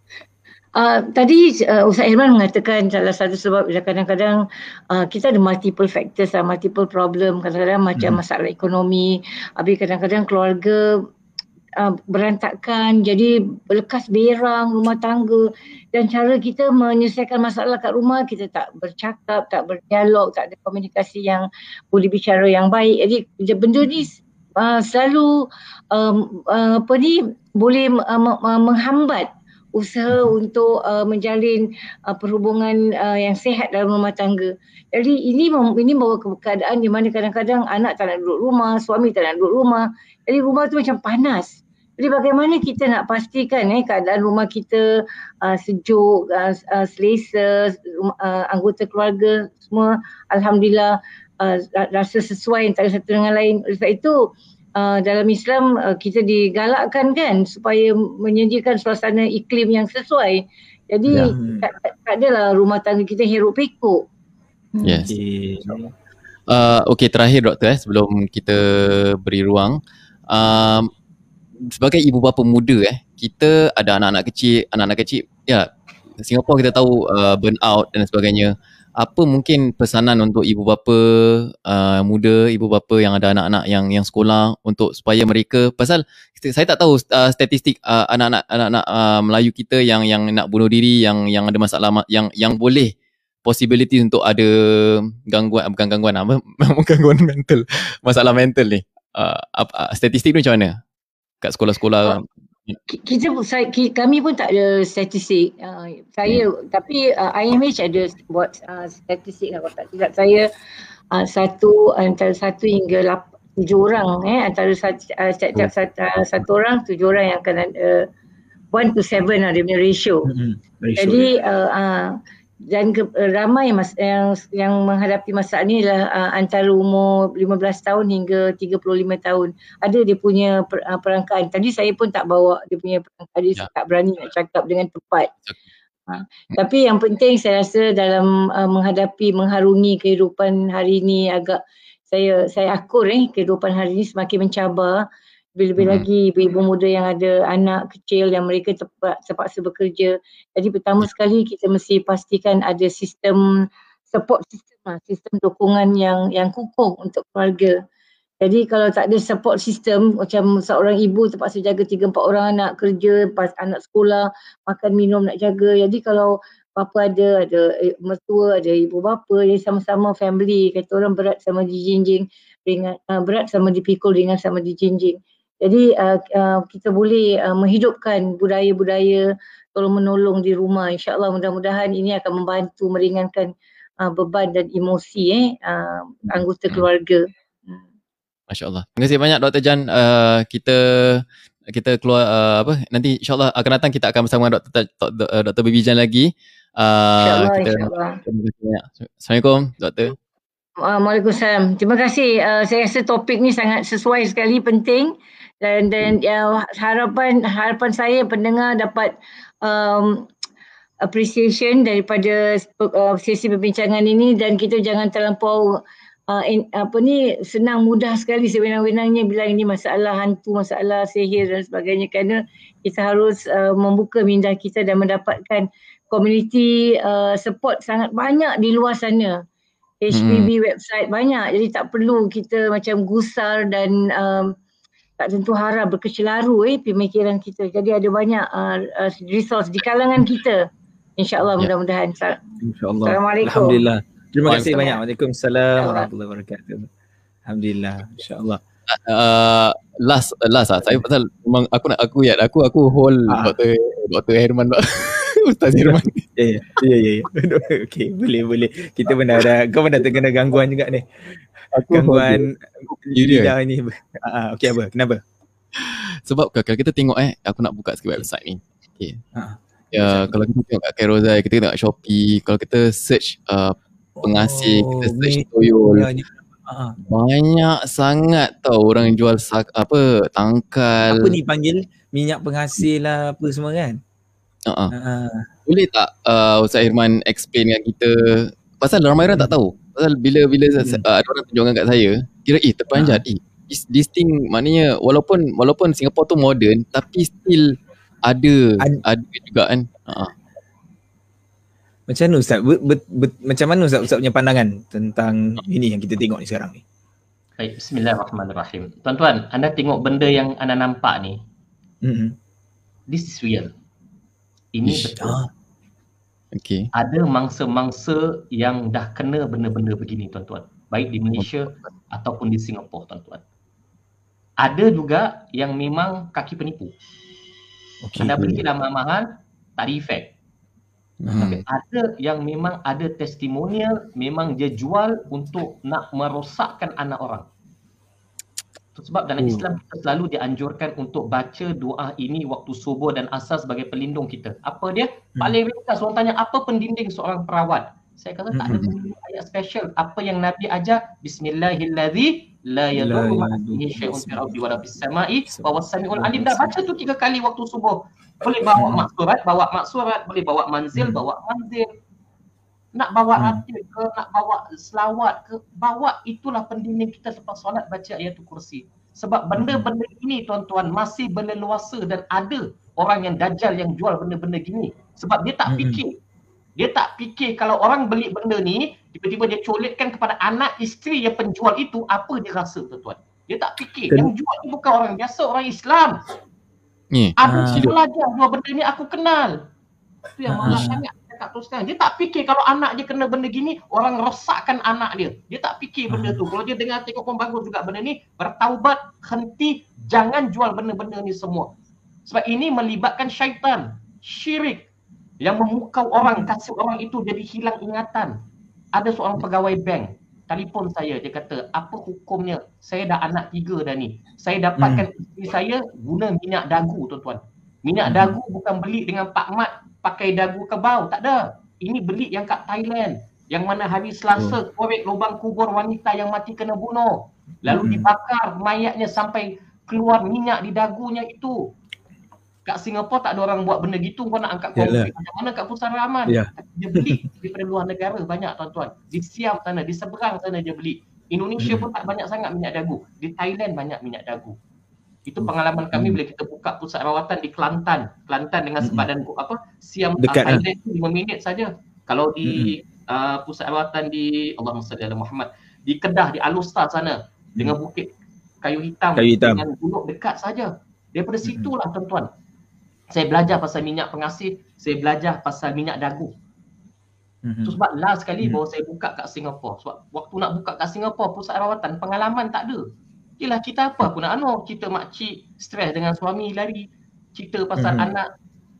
Uh, tadi uh, Ustaz Hirman mengatakan salah satu sebab kadang-kadang uh, kita ada multiple factors lah, multiple problem, kadang-kadang macam hmm. masalah ekonomi, habis kadang-kadang keluarga Uh, berantakan, jadi berlekas berang rumah tangga, dan cara kita menyelesaikan masalah kat rumah, kita tak bercakap, tak berdialog, tak ada komunikasi yang boleh bicara yang baik. Jadi benda ni uh, selalu um, uh, apa ni boleh uh, menghambat usaha untuk uh, menjalin uh, perhubungan uh, yang sihat dalam rumah tangga. Jadi ini ini bawa ke keadaan di mana kadang-kadang anak tak nak duduk rumah, suami tak nak duduk rumah. Jadi rumah tu macam panas. Jadi bagaimana kita nak pastikan eh keadaan rumah kita uh, sejuk, uh, uh, selesa, uh, anggota keluarga semua alhamdulillah uh, rasa sesuai antara satu dengan lain. Oleh sebab itu uh, dalam Islam uh, kita digalakkan kan supaya menyediakan suasana iklim yang sesuai. Jadi ya. tak, tak, tak adalah rumah tangga kita hiruk pikuk. Yes. Okay. Uh, okay, terakhir doktor eh, sebelum kita beri ruang. Um, sebagai ibu bapa muda eh, kita ada anak-anak kecil, anak-anak kecil, ya, Singapura kita tahu uh, burn out dan sebagainya. Apa mungkin pesanan untuk ibu bapa uh, muda, ibu bapa yang ada anak-anak yang yang sekolah untuk supaya mereka, pasal saya tak tahu uh, statistik uh, anak-anak anak-anak uh, Melayu kita yang yang nak bunuh diri, yang yang ada masalah, yang yang boleh possibility untuk ada gangguan, bukan gangguan apa, gangguan mental, masalah mental ni. Uh, uh, statistik ni macam mana kat sekolah-sekolah? Kita saya, kami pun tak ada statistik. Uh, saya hmm. tapi uh, I M H ada buat uh, statistik lah, kalau tak tidak saya uh, satu antara satu hingga lapan, tujuh orang eh antara satu, uh, setiap satu, uh, satu orang tujuh orang yang akan ada uh, one to seven lah dia punya ratio. Hmm. ratio Jadi uh, uh, dan ke, uh, ramai mas, yang yang menghadapi masalah ni adalah uh, antara umur lima belas tahun hingga tiga puluh lima tahun. Ada dia punya per, uh, perangkaan. Tadi saya pun tak bawa dia punya perangkaan, dia ya. tak berani nak cakap dengan tepat. Ha. Tapi yang penting saya rasa dalam uh, menghadapi, mengharungi kehidupan hari ini agak saya saya akur eh kehidupan hari ini semakin mencabar. Lebih-lebih Hmm. lagi ibu-ibu muda yang ada anak kecil yang mereka terpa- terpaksa bekerja. Jadi pertama sekali kita mesti pastikan ada sistem support system lah, sistem dukungan yang yang kukuh untuk keluarga. Jadi kalau tak ada support system, macam seorang ibu terpaksa jaga tiga empat orang anak, kerja, pas anak sekolah, makan minum nak jaga. Jadi kalau bapa ada, ada eh, mertua, ada ibu bapa, jadi sama-sama family, kata orang berat sama dijinjing, ringan uh, berat sama dipikul, ringan sama dijinjing. Jadi uh, uh, kita boleh uh, menghidupkan budaya-budaya tolong menolong di rumah. InsyaAllah mudah-mudahan ini akan membantu meringankan uh, beban dan emosi eh, uh, anggota Hmm. keluarga. Hmm. Masya Allah. Terima kasih banyak Doktor Jan. Uh, kita kita keluar uh, apa nanti insyaAllah akan datang kita akan bersama Doktor Doktor Baby Jan lagi. Uh, InsyaAllah, kita insyaAllah. terima kasih banyak. Assalamualaikum Doktor. Uh, Waalaikumsalam. Terima kasih. Uh, saya rasa topik ni sangat sesuai sekali, penting dan dan uh, harapan harapan saya pendengar dapat um, appreciation daripada uh, sesi perbincangan ini dan kita jangan terlampau uh, in, apa ni senang mudah sekali sewenang-wenangnya bilang ini masalah hantu, masalah sihir dan sebagainya, kerana kita harus uh, membuka minda kita dan mendapatkan community uh, support sangat banyak di luar sana. H P B hmm. website banyak, jadi tak perlu kita macam gusar dan um, tak tentu harap berkecelaru eh pemikiran kita. Jadi ada banyak uh, uh, resource di kalangan kita. InsyaAllah, ya. Mudah-mudahan. InsyaAllah. Assalamualaikum. Alhamdulillah. Terima kasih banyak. Waalaikumsalam warahmatullahi wabarakatuh. Alhamdulillah. InsyaAllah. Uh, last last lah. Saya pasal memang aku nak aku ya aku aku hold ah. Doktor Doktor Herman Ustaz Herman. Ya ya ya ya. Okey, boleh boleh. Kita pun dah ada kau pun dah terkena gangguan juga ni. Aku gangguan lidah ni. Ah okey, apa? Kenapa? Sebab kalau kita tengok eh aku nak buka sikit website ni. Okey. Ha. Ya, kalau kita tengok kat Carousel, kita tengok kat Shopee, kalau kita search uh, pengasih, oh, kita search toyol. Uh-huh. Banyak sangat tau orang jual sak, apa tangkal. Apa ni panggil minyak pengasih lah apa semua kan? Uh-huh. Uh-huh. Boleh tak uh, Ustaz Herman explain dengan kita, pasal ramai orang tak tahu. Pasal bila-bila hmm. uh, ada orang tunjukkan kat saya, kira eh terperanjat uh-huh. eh this, this thing maknanya walaupun walaupun Singapore tu modern tapi still ada Ad, ada juga kan. Uh-huh. Macam mana Ustaz? Ber, ber, ber, macam mana Ustaz, Ustaz punya pandangan tentang ini yang kita tengok ni sekarang ni? Baik, bismillahirrahmanirrahim. Tuan-tuan, anda tengok benda yang anda nampak ni. Mm-hmm. This is real. Ini Ish, betul. Ah. Okay. Ada mangsa-mangsa yang dah kena benda-benda begini tuan-tuan. Baik di Malaysia oh. ataupun di Singapura tuan-tuan. Ada juga yang memang kaki penipu. Okay. Anda beli dalam mahal, tak ada efek. Hmm. Tapi ada yang memang ada testimonial, memang dia jual untuk nak merosakkan anak orang. Sebab dalam hmm. Islam kita selalu dianjurkan untuk baca doa ini waktu subuh dan asar sebagai pelindung kita. Apa dia? Hmm. Paling ringkas orang tanya apa pendinding seorang perawat. Saya kata tak ada hmm. ayat special. Apa yang Nabi ajar? Bismillahirrahmanirrahim. La yadurru ma'asmihi syai'un fil ardi wa la fis sama'i wa huwas samiul alim. Dah baca tu tiga kali waktu subuh. Boleh bawa hmm. maksurat, bawa maksurat, boleh bawa manzil, hmm. bawa manzil. Nak bawa hmm. ratil ke, nak bawa selawat ke, bawa, itulah pendinding kita lepas solat baca ayatul kursi. Sebab benda-benda ini tuan-tuan masih berleluasa dan ada orang yang dajjal yang jual benda-benda gini. Sebab dia tak hmm. fikir. Dia tak fikir kalau orang beli benda ni, tiba-tiba dia colekkan kepada anak isteri yang penjual itu, apa dia rasa tuan-tuan. Dia tak fikir. Ken- yang jual ni bukan orang biasa, orang Islam. Ni, ada uh, pelajar jual benda ni aku kenal. Itu yang malah sangat cakap terus terang. Dia tak fikir kalau anak dia kena benda gini, orang rosakkan anak dia. Dia tak fikir benda tu. Kalau dia dengar tengok pun bagus juga benda ni, bertaubat, henti, jangan jual benda-benda ni semua. Sebab ini melibatkan syaitan, syirik yang memukau orang, kasih orang itu jadi hilang ingatan. Ada seorang pegawai bank telefon saya, dia kata, apa hukumnya? Saya dah anak tiga dah ni. Saya dapatkan hmm. isteri saya guna minyak dagu tuan-tuan. Minyak hmm. dagu bukan beli dengan Pak Mat pakai dagu kebau, tak ada. Ini beli yang kat Thailand, yang mana hari Selasa hmm. korek lubang kubur wanita yang mati kena bunuh. Lalu hmm. dibakar mayatnya sampai keluar minyak di dagunya itu. Kat Singapura tak ada orang buat benda gitu, kau nak angkat konflik macam mana kat Pusara Aman. Yeah. Dia beli daripada luar negara banyak tuan-tuan. Di Siam sana, di seberang sana dia beli. Indonesia pun tak banyak sangat minyak dagu. Di Thailand banyak minyak dagu. Itu pengalaman kami bila kita buka pusat rawatan di Kelantan. Kelantan dengan sepadan apa Siam Dekat, uh, Thailand lima minit saja. Kalau di uh, pusat rawatan di Allahumma salli ala Muhammad di Kedah, di Alustar sana dengan bukit kayu hitam, Kayu hitam. dengan gunung dekat saja. Daripada situlah tuan-tuan saya belajar pasal minyak pengasih, saya belajar pasal minyak dagu. Mm-hmm. So, sebab last sekali baru saya buka kat Singapura. Sebab waktu nak buka kat Singapura pusat rawatan, pengalaman tak ada. Yelah, kita apa pun nak anu, kita makcik stres dengan suami lari, cerita pasal Mm-hmm. anak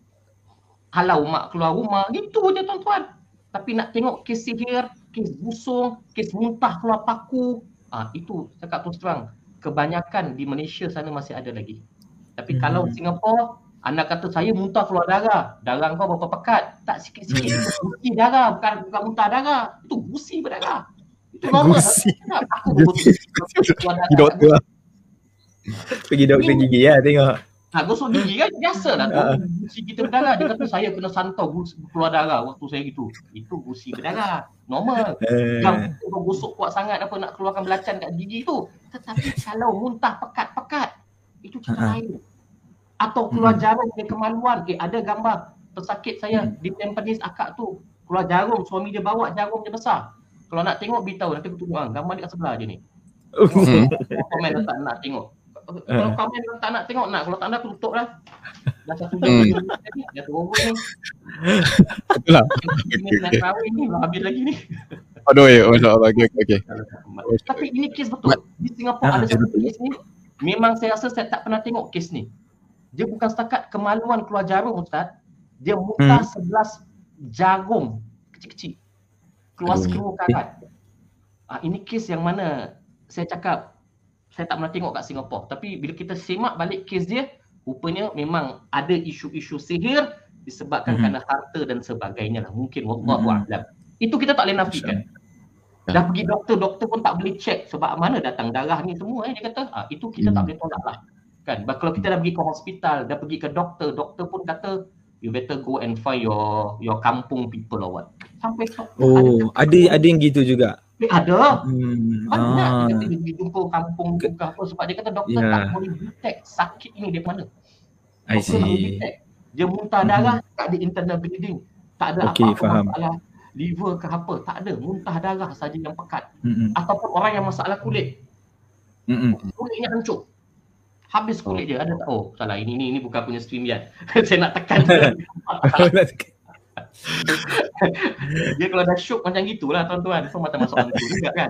halau mak keluar rumah, gitu je tuan-tuan. Tapi nak tengok kes sihir, kes busung, kes muntah keluar paku, ah itu cakap terus terang, kebanyakan di Malaysia sana masih ada lagi. Tapi Hmm. kalau Singapura, anak kata saya muntah keluar darah, darah kau berapa pekat? Tak, sikit-sikit, itu busi darah, bukan bukan muntah darah, itu busi berdarah. Itu normal. Busi. Aku betul keluar darah. Pergi doktor lah. Pergi doktor gigi lah tengok. Ha, gosok gigi kan biasalah tu. Gusi kita berdarah. Dia kata saya kena santau gus- keluar darah waktu saya gitu. Itu gusi berdarah. Normal. Eh. Yang kau gosok kuat sangat apa nak keluarkan belacan kat gigi tu. Tetapi kalau muntah pekat-pekat, itu cerita lain. Atau keluar jarum dari kemaluan. Eh, ada gambar pesakit saya di Tampines akak tu. Keluar jarum, suami dia bawa jarum dia besar. Kalau nak tengok beritahu, nanti aku tunjuk ah, gambar dia kat sebelah je ni. Hmm. Komen tak nak tengok. Kalau komen tak nak tengok nak, kalau tak nak aku tutup lah. Dah satu Hmm. jam ni, dah terobos ni. Betul lah. Ini nak kahwin ni, dah habis lagi ni. Aduh, ya. Masya-Allah. Okey, okey. Tapi ini kes betul. Di Singapura ada satu kes ni, memang saya rasa saya tak pernah tengok kes ni. Dia bukan setakat kemaluan keluar jarum Ustaz, dia muntah sebelas jarum kecil-kecil. Keluar skru karat. Ah, ini kes yang mana saya cakap saya tak pernah tengok kat Singapura. Tapi bila kita semak balik kes dia, rupanya memang ada isu-isu sihir disebabkan Mm-hmm. kerana harta dan sebagainya lah. Mungkin wallahu a'lam. Itu kita tak boleh nafikan. Dah pergi doktor, doktor pun tak boleh check sebab mana datang darah ni semua eh, dia kata. Ah, itu kita tak boleh tolak lah. Kan? But kalau kita dah pergi ke hospital, dah pergi ke doktor, doktor pun kata you better go and find your your kampung people or what. Sampai Oh, ada ada yang gitu juga. Eh, ada. Hmm. Banyak Ah. dia kata dia pergi jumpa kampung tu ke apa sebab dia kata doktor Ya. tak boleh detect sakit ini dari mana. I Doktor tak boleh see. detect. Dia muntah darah, tak ada internal bleeding. Tak ada Okey, apa-apa faham. masalah liver ke apa. Tak ada. Muntah darah saja yang pekat. Mm-mm. Ataupun orang yang masalah kulit. Mm-mm. Kulitnya hancur. Habis kulit dia. Ada tak? Oh, salah. Ini ini, ini bukan punya stream Yan. Saya nak tekan. Dia kalau dah syok macam gitulah tuan-tuan. So macam masuk hantu juga kan.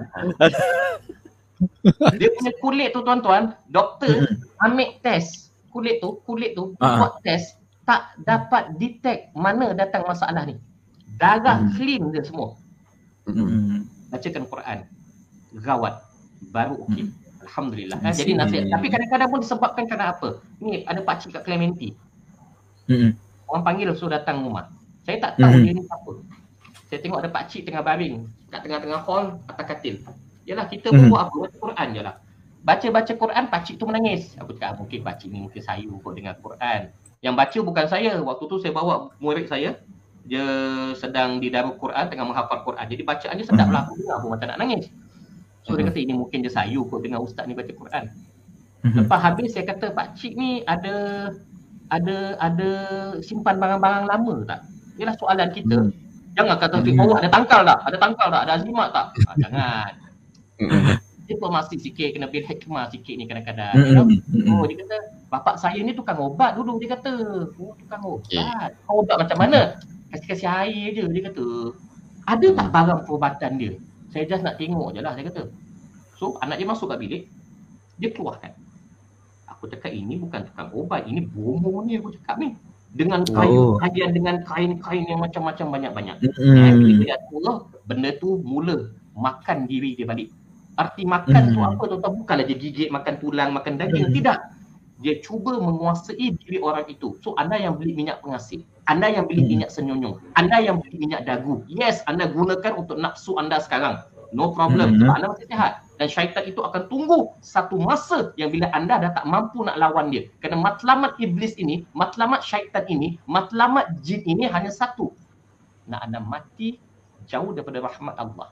Dia punya kulit tu tuan-tuan, doktor ambil test kulit tu, kulit tu Ah. buat test tak dapat detect mana datang masalah ni. Darah clean dia semua. Mm-mm. Bacakan Quran. Gawat. Baru okey. Alhamdulillah. Ha, I jadi see. nasihat. Tapi kadang-kadang pun disebabkan kerana apa? Ni ada pakcik kat Clementi. Mm-mm. Orang panggil suruh datang rumah. Saya tak tahu Mhm. dia ni siapa. Saya tengok ada pakcik tengah baring kat tengah-tengah hall atas katil. Yalah kita pun Mhm. buat apa? Baca Quran je lah. Baca-baca Quran, pakcik tu menangis. Aku cakap mungkin pakcik ni mungkin sayu kot dengan Quran. Yang baca bukan saya. Waktu tu saya bawa murid saya. Dia sedang di Darul Quran tengah menghafal Quran. Jadi bacaan dia sedap lah. Aku dengar pun macam nak nangis. So dia kata ini mungkin dia sayu kot dengan ustaz ni baca Quran. Mhm. Lepas habis saya kata pakcik ni ada ada ada simpan barang-barang lama tak? Ialah soalan kita. Hmm. Jangan kata Hmm. oh ada tangkal tak? Ada tangkal tak? Ada azimat tak? Ah, jangan. Diplomasi sikit, kena bil hikmah sikit ni kadang-kadang. You know? Mm-mm. Oh dia kata bapak saya ni tukang obat dulu dia kata. Oh tukang obat. Okay. Tukang obat macam mana? Kasih-kasih air je dia kata. Ada tak barang perubatan dia? Saya just nak tengok je lah dia kata. So anak dia masuk kat bilik, dia keluarkan. Aku cakap ini bukan tukang obat, ini bomo ni aku cakap ni. Dengan Oh. kain-kain, dengan kain-kain yang macam-macam banyak-banyak. Mm-mm. Eh, bila dia Allah, benda tu mula makan diri dia balik. Arti makan tu Hmm. apa tuan-tuan? Bukanlah dia gigit, makan tulang, makan daging. Hmm. Tidak. Dia cuba menguasai diri orang itu. So anda yang beli minyak pengasih, anda yang beli Hmm. minyak senyonyong, anda yang beli minyak dagu. Yes, anda gunakan untuk nafsu anda sekarang. No problem. Hmm. Sebab anda masih sihat. Dan syaitan itu akan tunggu satu masa yang bila anda dah tak mampu nak lawan dia. Kerana matlamat iblis ini, matlamat syaitan ini, matlamat jin ini hanya satu. Nak anda mati jauh daripada rahmat Allah.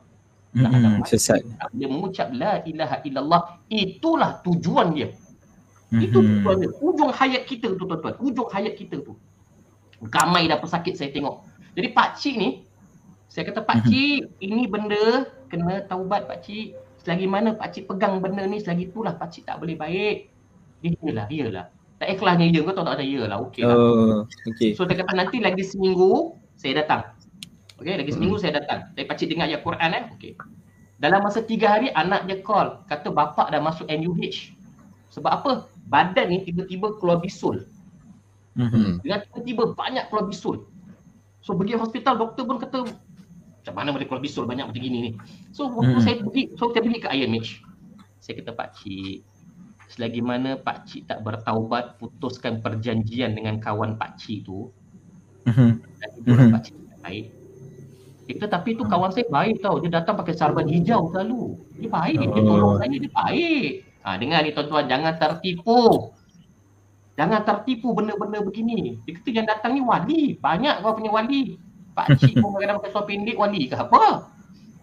Tak ada Mm-mm, sesat. Dia mengucap la ilaha illallah, itulah tujuan dia. Mm-mm. Itu tujuan dia. Ujung hayat kita tu tuan-tuan. Ujung hayat kita tu. Ramai dah pesakit saya tengok. Jadi pakcik ni, saya kata pakcik, ini benda kena taubat pakcik. Selagi mana pakcik pegang benda ni, selagi itulah pakcik tak boleh baik. Dia iyalah, iyalah. Tak ikhlasnya dia, kau tahu tak ada iyalah, okey lah. Oh, okey. So dia kata nanti lagi seminggu saya datang. Okey, lagi seminggu saya datang. Tapi pakcik dengar ayat Quran eh. Okey. Dalam masa tiga hari anak dia call, kata bapak dah masuk N U H. Sebab apa? Badan ni tiba-tiba keluar bisul. Mm-hmm. Dengan tiba-tiba banyak keluar bisul. So pergi hospital, doktor pun kata macam mana boleh keluar bisul banyak macam gini ni. So waktu Mm-hmm. saya pergi, so saya pergi ke I M H. Saya kata pakcik, selagi mana pakcik tak bertaubat, putuskan perjanjian dengan kawan pakcik tu, Mm-hmm. dan itulah pakcik baik. Kita tapi tu kawan saya baik tau. Dia datang pakai sarban hijau selalu. Dia baik. Dia tolong saya, dia baik. Ha, dengar ni tuan-tuan, jangan tertipu. Jangan tertipu benda-benda begini. Dia kata yang datang ni wali. Banyak kau punya wali. Pakcik pun kadang-kadang pakai seluar pendek, wali ke apa?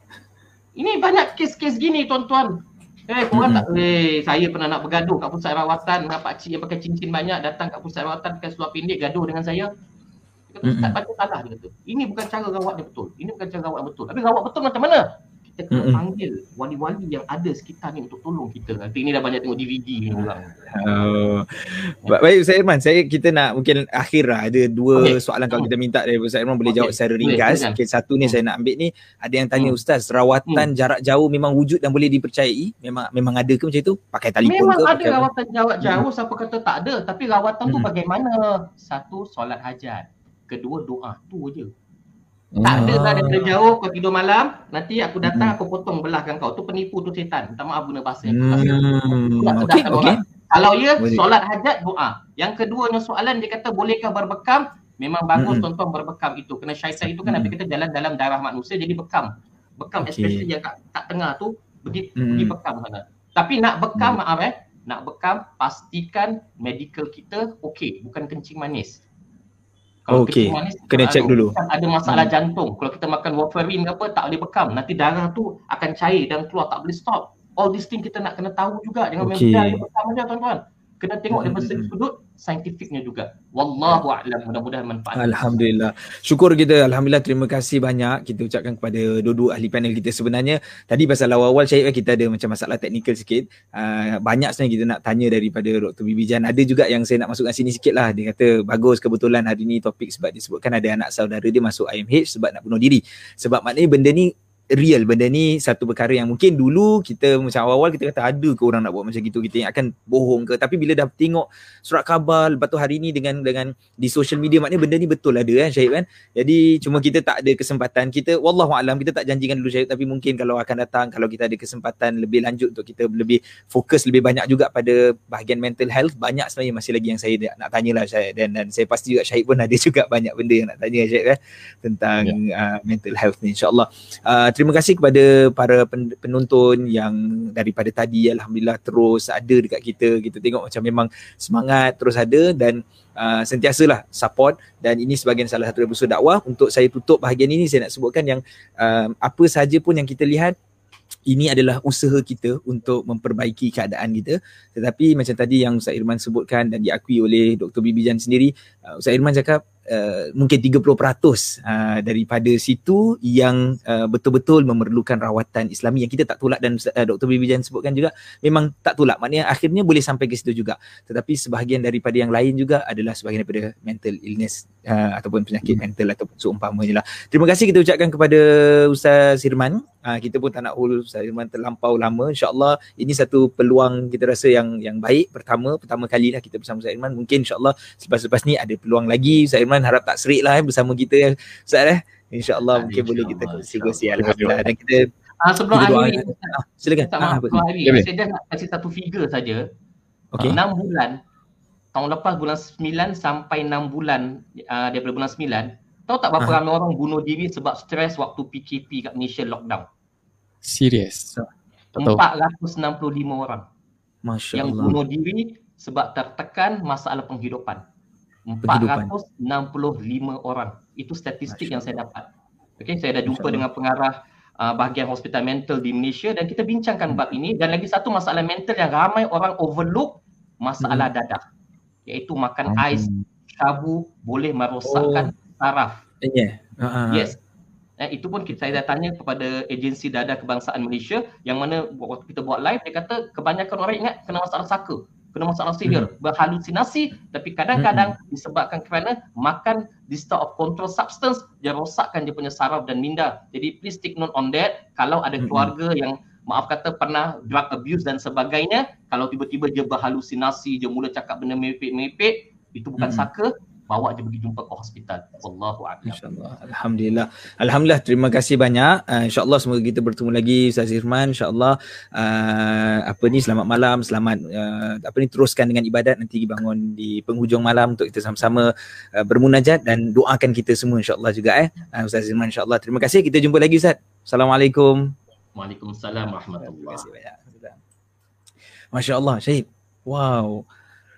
Ini banyak kes-kes gini tuan-tuan. Eh, korang tak, eh, saya pernah nak bergaduh kat pusat rawatan dengan pakcik yang pakai cincin banyak, datang kat pusat rawatan pakai seluar pendek, gaduh dengan saya. Dia kata, Ustaz baca salah, dia kata. Ini bukan cara rawat dia betul. Ini bukan cara rawat betul. Tapi rawat betul macam mana? Kita kena panggil wali-wali yang ada sekitar ni untuk tolong kita. Nanti ni dah banyak tengok D V D ni orang. Oh. Baik Ustaz Irman, saya kita nak mungkin akhir lah, ada dua Okay. soalan kalau kita minta dari Ustaz Irman boleh Okay. jawab secara Boleh, ringkas. silakan. Okay, satu ni Hmm. saya nak ambil ni, ada yang tanya Hmm. Ustaz, rawatan jarak jauh memang wujud dan boleh dipercayai? Memang memang ada ke macam itu? Pakai telefon Memang ke? ada Pakai rawatan jarak jauh, siapa kata tak ada. Tapi rawatan tu Hmm. bagaimana? Satu, solat hajat. Kedua, doa. Tu je. Hmm. Tak ada lah Ah. daripada jauh, kau tidur malam, nanti aku datang, Hmm. aku potong belahkan kau. Tu penipu, tu setan. Minta maaf guna bahasa yang tak Hmm. tak Okey, sedapkan okey. orang. Kalau ya, Boleh. solat hajat, doa. Yang keduanya soalan, dia kata bolehkah berbekam? Memang bagus Mm-mm. tuan-tuan berbekam itu. Kerana syaitan itu kan Mm-mm. Nabi kata jalan dalam darah manusia, jadi bekam. Bekam Okey. especially yang kat, kat tengah tu, pergi, Mm-mm. pergi bekam sana. Tapi nak bekam, Mm. maaf eh, nak bekam, pastikan medical kita okey, bukan kencing manis. Kalau Okey, kencing manis, kena anu, check dulu. kan ada masalah Hmm. jantung. Kalau kita makan warfarin ke apa, tak boleh bekam. Nanti darah tu akan cair dan keluar, tak boleh stop. All these things kita nak kena tahu juga. Jangan main Okey. mudah dia bekam aja tuan-tuan. Kena tengok Hmm, daripada hmm, segi hmm. sudut saintifiknya juga. Wallahu a'lam. Mudah-mudahan manfaat. Alhamdulillah. Syukur kita. Alhamdulillah, terima kasih banyak kita ucapkan kepada dua-dua ahli panel kita. Sebenarnya tadi pasal awal-awal Syahid kita ada macam masalah teknikal sikit. Uh, banyak sebenarnya kita nak tanya daripada Doktor Bibi Jan. Ada juga yang saya nak masukkan sini sikit lah. Dia kata bagus kebetulan hari ni topik sebab disebutkan ada anak saudara dia masuk I M H sebab nak bunuh diri. Sebab maknanya benda ni real, benda ni satu perkara yang mungkin dulu kita macam awal-awal kita kata ada ke orang nak buat macam gitu, kita akan bohong ke, tapi bila dah tengok surat khabar, lepas tu hari ni dengan dengan di social media, maknanya benda ni betul ada kan Syahid kan. Jadi cuma kita tak ada kesempatan, kita wallahualam kita tak janjikan dulu Syahid, tapi mungkin kalau akan datang, kalau kita ada kesempatan lebih lanjut untuk kita lebih fokus lebih banyak juga pada bahagian mental health, banyak sebenarnya masih lagi yang saya nak tanyalah Syahid, dan dan saya pasti juga Syahid pun ada juga banyak benda yang nak tanya Syahid kan tentang yeah. uh, mental health ni insya-Allah. Uh, terima kasih kepada para pen- penonton yang daripada tadi alhamdulillah terus ada dekat kita. Kita tengok macam memang semangat terus ada dan uh, sentiasalah support, dan ini sebahagian salah satu episod dakwah. Untuk saya tutup bahagian ini, saya nak sebutkan yang uh, apa sahaja pun yang kita lihat ini adalah usaha kita untuk memperbaiki keadaan kita. Tetapi macam tadi yang Ustaz Irman sebutkan dan diakui oleh Doktor Bibi Jan sendiri, uh, Ustaz Irman cakap Uh, mungkin tiga puluh peratus uh, daripada situ yang uh, betul-betul memerlukan rawatan Islami yang kita tak tolak, dan uh, Doktor Bibi Jan sebutkan juga memang tak tolak, maknanya akhirnya boleh sampai ke situ juga. Tetapi sebahagian daripada yang lain juga adalah sebahagian daripada mental illness uh, ataupun penyakit mental ataupun seumpamanya lah. Terima kasih kita ucapkan kepada Ustaz Irman. Uh, kita pun tak nak hold Ustaz Irman terlampau lama. InsyaAllah ini satu peluang kita rasa yang yang baik. Pertama, pertama kali lah kita bersama Ustaz Irman. Mungkin insyaAllah selepas-lepas ni ada peluang lagi. Ustaz Irman harap tak serik lah eh, bersama kita Ustaz eh. InsyaAllah mungkin boleh kita kongsi-kongsi. Alhamdulillah. Dan kita Ah, sebelum kita doa. akhir, Ah, silakan. tak Ah, maaf, apa? sebelum akhir, Boleh. saya dah nak kasih satu figure saja. Okey. enam bulan, tahun lepas bulan sembilan sampai enam bulan uh, daripada bulan sembilan, tahu tak berapa Ah. ramai orang bunuh diri sebab stres waktu P K P kat Malaysia lockdown? Serius. Tak tahu. empat ratus enam puluh lima orang Masya yang Allah. bunuh diri sebab tertekan masalah penghidupan. empat ratus enam puluh lima orang. Itu statistik Masya yang saya dapat. Okey, saya dah jumpa Masya dengan pengarah uh, bahagian hospital mental di Malaysia dan kita bincangkan bab ini. Dan lagi satu masalah mental yang ramai orang overlook, masalah Hmm. dadah, iaitu makan ais, syabu boleh merosakkan saraf. Yeah. Uh, Yes. Eh, itu pun kita, saya dah tanya kepada agensi dadah kebangsaan Malaysia yang mana waktu kita buat live, dia kata kebanyakan orang ingat kena masalah saka, kena masalah sihir, Hmm. berhalusinasi, tapi kadang-kadang disebabkan kerana makan this type of control substance, dia rosakkan dia punya saraf dan minda. Jadi please take note on that. Kalau ada Hmm. keluarga yang maaf kata pernah drug abuse dan sebagainya, kalau tiba-tiba dia berhalusinasi, dia mula cakap benda merepek-merepek, itu bukan Hmm. saka, bawa dia pergi jumpa ke hospital. Wallahu a'lam. InsyaAllah. Alhamdulillah. Alhamdulillah, terima kasih banyak. Uh, InsyaAllah semoga kita bertemu lagi Ustaz Irman. InsyaAllah uh, apa ni, selamat malam, selamat uh, apa ni, teruskan dengan ibadat, nanti bangun di penghujung malam untuk kita sama-sama uh, bermunajat dan doakan kita semua insyaAllah juga eh. Uh, Ustaz Irman, insyaAllah. Terima kasih. Kita jumpa lagi Ustaz. Assalamualaikum. Waalaikumsalam Terima warahmatullahi. kasih banyak. Masya Allah, Syahid. Wow.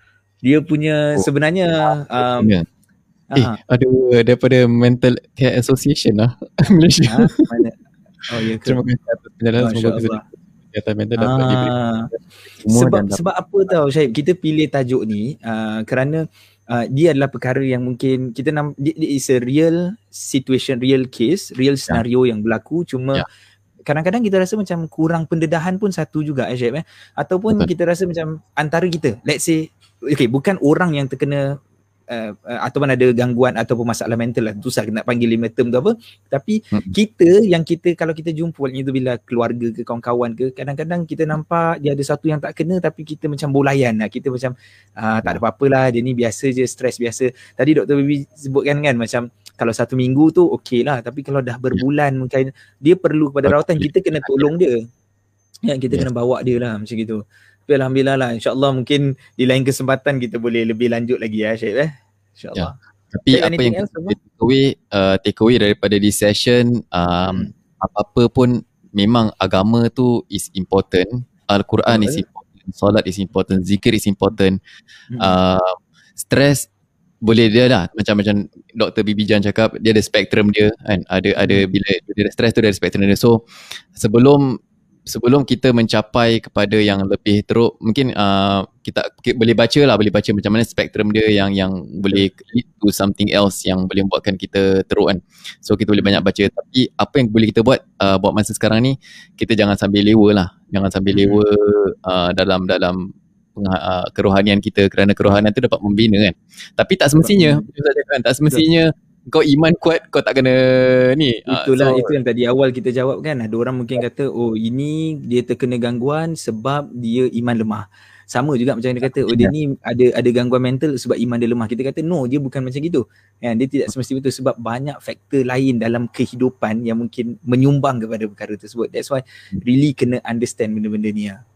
Dia punya Oh. sebenarnya um, Ya. Eh, aha. ada daripada Mental Care Association lah Malaysia. Ha? Mana? Oh ya ke? Terima kasih atas penjelasan. Masya Semoga Allah. kesihatan mental dapat diberi Ah, semua sebab dan dapat. sebab apa tahu Syahid, kita pilih tajuk ni uh, kerana uh, dia adalah perkara yang mungkin kita nam, dia, dia is a real situation, real case, real scenario yang berlaku. Cuma Ya. kadang-kadang kita rasa macam kurang pendedahan pun satu juga eh, Syahid, eh? Ataupun Betul. kita rasa macam antara kita, let's say okay, bukan orang yang terkena uh, uh, ataupun ada gangguan ataupun masalah mental lah, susah nak panggil lima term tu apa, tapi Mm-mm. kita yang kita kalau kita jumpa itu bila keluarga ke kawan-kawan ke, kadang-kadang kita nampak dia ada satu yang tak kena tapi kita macam bolayan lah, kita macam ah, tak ada apa-apa lah, dia ni biasa je, stres biasa. Tadi Doktor Bibi sebutkan kan macam kalau satu minggu tu okey lah, tapi kalau dah berbulan mungkin dia perlu kepada rawatan, kita kena tolong dia. Ya, kita Yes. kena bawa dia lah macam gitu. Tapi Alhamdulillah lah, insyaAllah mungkin di lain kesempatan kita boleh lebih lanjut lagi ya Syed eh. InsyaAllah. Tapi Syed, apa anything yang else, kita take away, uh, take away daripada this session, um, Hmm. apa-apa pun memang agama tu is important, Al-Quran is Betul. important, solat is important, zikir is important. Hmm. Uh, stress boleh dia lah, macam-macam Doktor Bibi Jan cakap, dia ada spektrum dia kan, ada ada Hmm. bila dia ada stress tu dia ada spektrum dia. So sebelum sebelum kita mencapai kepada yang lebih teruk, mungkin uh, kita, kita boleh baca lah, boleh baca macam mana spektrum dia yang yang boleh lead to something else yang boleh buatkan kita teruk kan. So kita boleh banyak baca, tapi apa yang boleh kita buat uh, buat masa sekarang ni, kita jangan sambil lewa lah, jangan sambil Hmm. lewa uh, dalam dalam pengha- uh, kerohanian kita, kerana kerohanian tu dapat membina kan. Tapi tak semestinya, betul tak cakap kan, tak semestinya kau iman kuat kau tak kena ni. Ah, Itulah, so, itu yang tadi awal kita jawab kan. Ada orang mungkin kata, oh ini dia terkena gangguan sebab dia iman lemah. Sama juga macam dia kata, oh dia ni ada ada gangguan mental sebab iman dia lemah. Kita kata no, dia bukan macam gitu. Kan, dia tidak semesti betul sebab banyak faktor lain dalam kehidupan yang mungkin menyumbang kepada perkara tersebut. That's why really kena understand benda-benda ni lah.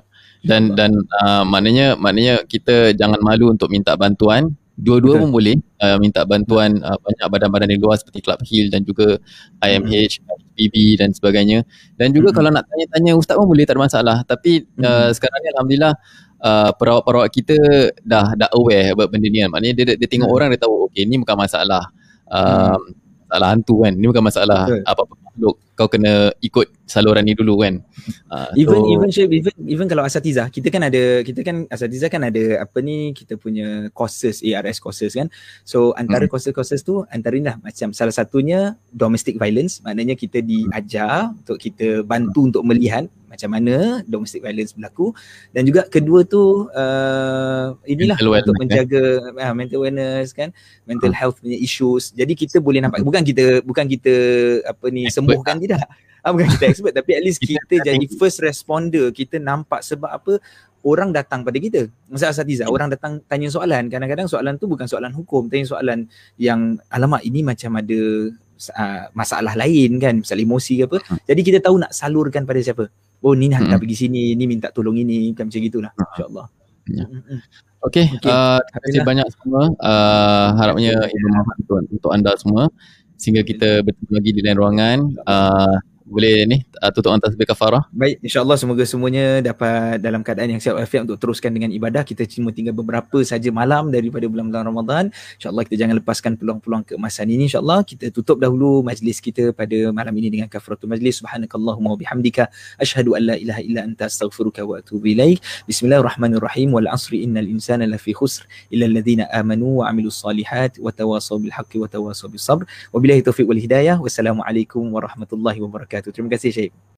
dan dan uh, maknanya maknanya kita jangan malu untuk minta bantuan. Dua-dua Betul. pun boleh uh, minta bantuan uh, banyak badan-badan di luar seperti Club Heal dan juga I M H, H P B dan sebagainya. Dan juga Mhm. kalau nak tanya-tanya ustaz pun boleh, tak ada masalah. Tapi uh, Mhm. sekarang ni alhamdulillah uh, perawat-perawat kita dah dah aware about benda ni kan. Maknanya dia dia tengok Mhm. orang, dia tahu okey ni bukan masalah uh, masalah hantu kan. Ni bukan masalah Betul. apa-apa makhluk. Kau kena ikut saluran ni dulu kan. Uh, Even so, even Syed, even even kalau asatizah, kita kan ada kita kan asatizah kan ada apa ni, kita punya courses, A R S courses kan. So antara Hmm. courses-courses tu antara ni lah, macam salah satunya domestic violence, maknanya kita diajar untuk kita bantu untuk melihat macam mana domestic violence berlaku, dan juga kedua tu uh, inilah Mental untuk wellness, menjaga uh, mental awareness kan, mental health punya issues. Jadi kita boleh nampak, bukan kita bukan kita apa ni Expert sembuhkan, tidak. Ah, bukan kita expert, tapi at least kita jadi first responder. Kita nampak sebab apa orang datang pada kita. Masa asatizah, orang datang tanya soalan. Kadang-kadang soalan tu bukan soalan hukum, tanya soalan yang alamak ini macam ada uh, masalah lain kan, masalah emosi ke apa. Jadi kita tahu nak salurkan pada siapa. Oh ni hantar Hmm. pergi sini, ni minta tolong ini, kan macam gitulah. InsyaAllah. Ya. Mm-mm. Okey, Okey. uh, terima kasih Alhamdulillah. banyak semua. Uh, harapnya ia bermanfaat untuk, untuk anda semua, sehingga kita bertemu lagi di lain ruangan. Uh, boleh ni uh, tutup dengan tasbih kafarah. Baik, insya-Allah semoga semuanya dapat dalam keadaan yang sihat walafiat untuk teruskan dengan ibadah. Kita cuma tinggal beberapa saja malam daripada bulan-bulan Ramadan. Insya-Allah kita jangan lepaskan peluang-peluang keemasan ini. Insya-Allah kita tutup dahulu majlis kita pada malam ini dengan kafaratul majlis. Subhanakallahumma wa bihamdika asyhadu an la ilaha illa anta astaghfiruka wa atubu ilaik. Bismillahirrahmanirrahim. Wal 'asri innal insana lafi khusr illa alladhina amanu wa 'amilus solihat wa tawasaw bil haqqi wa tawasaw bis sabr. Wabillahi taufiq wal hidayah. Wassalamualaikum warahmatullahi wabarakatuh. Terima kasih Syekh.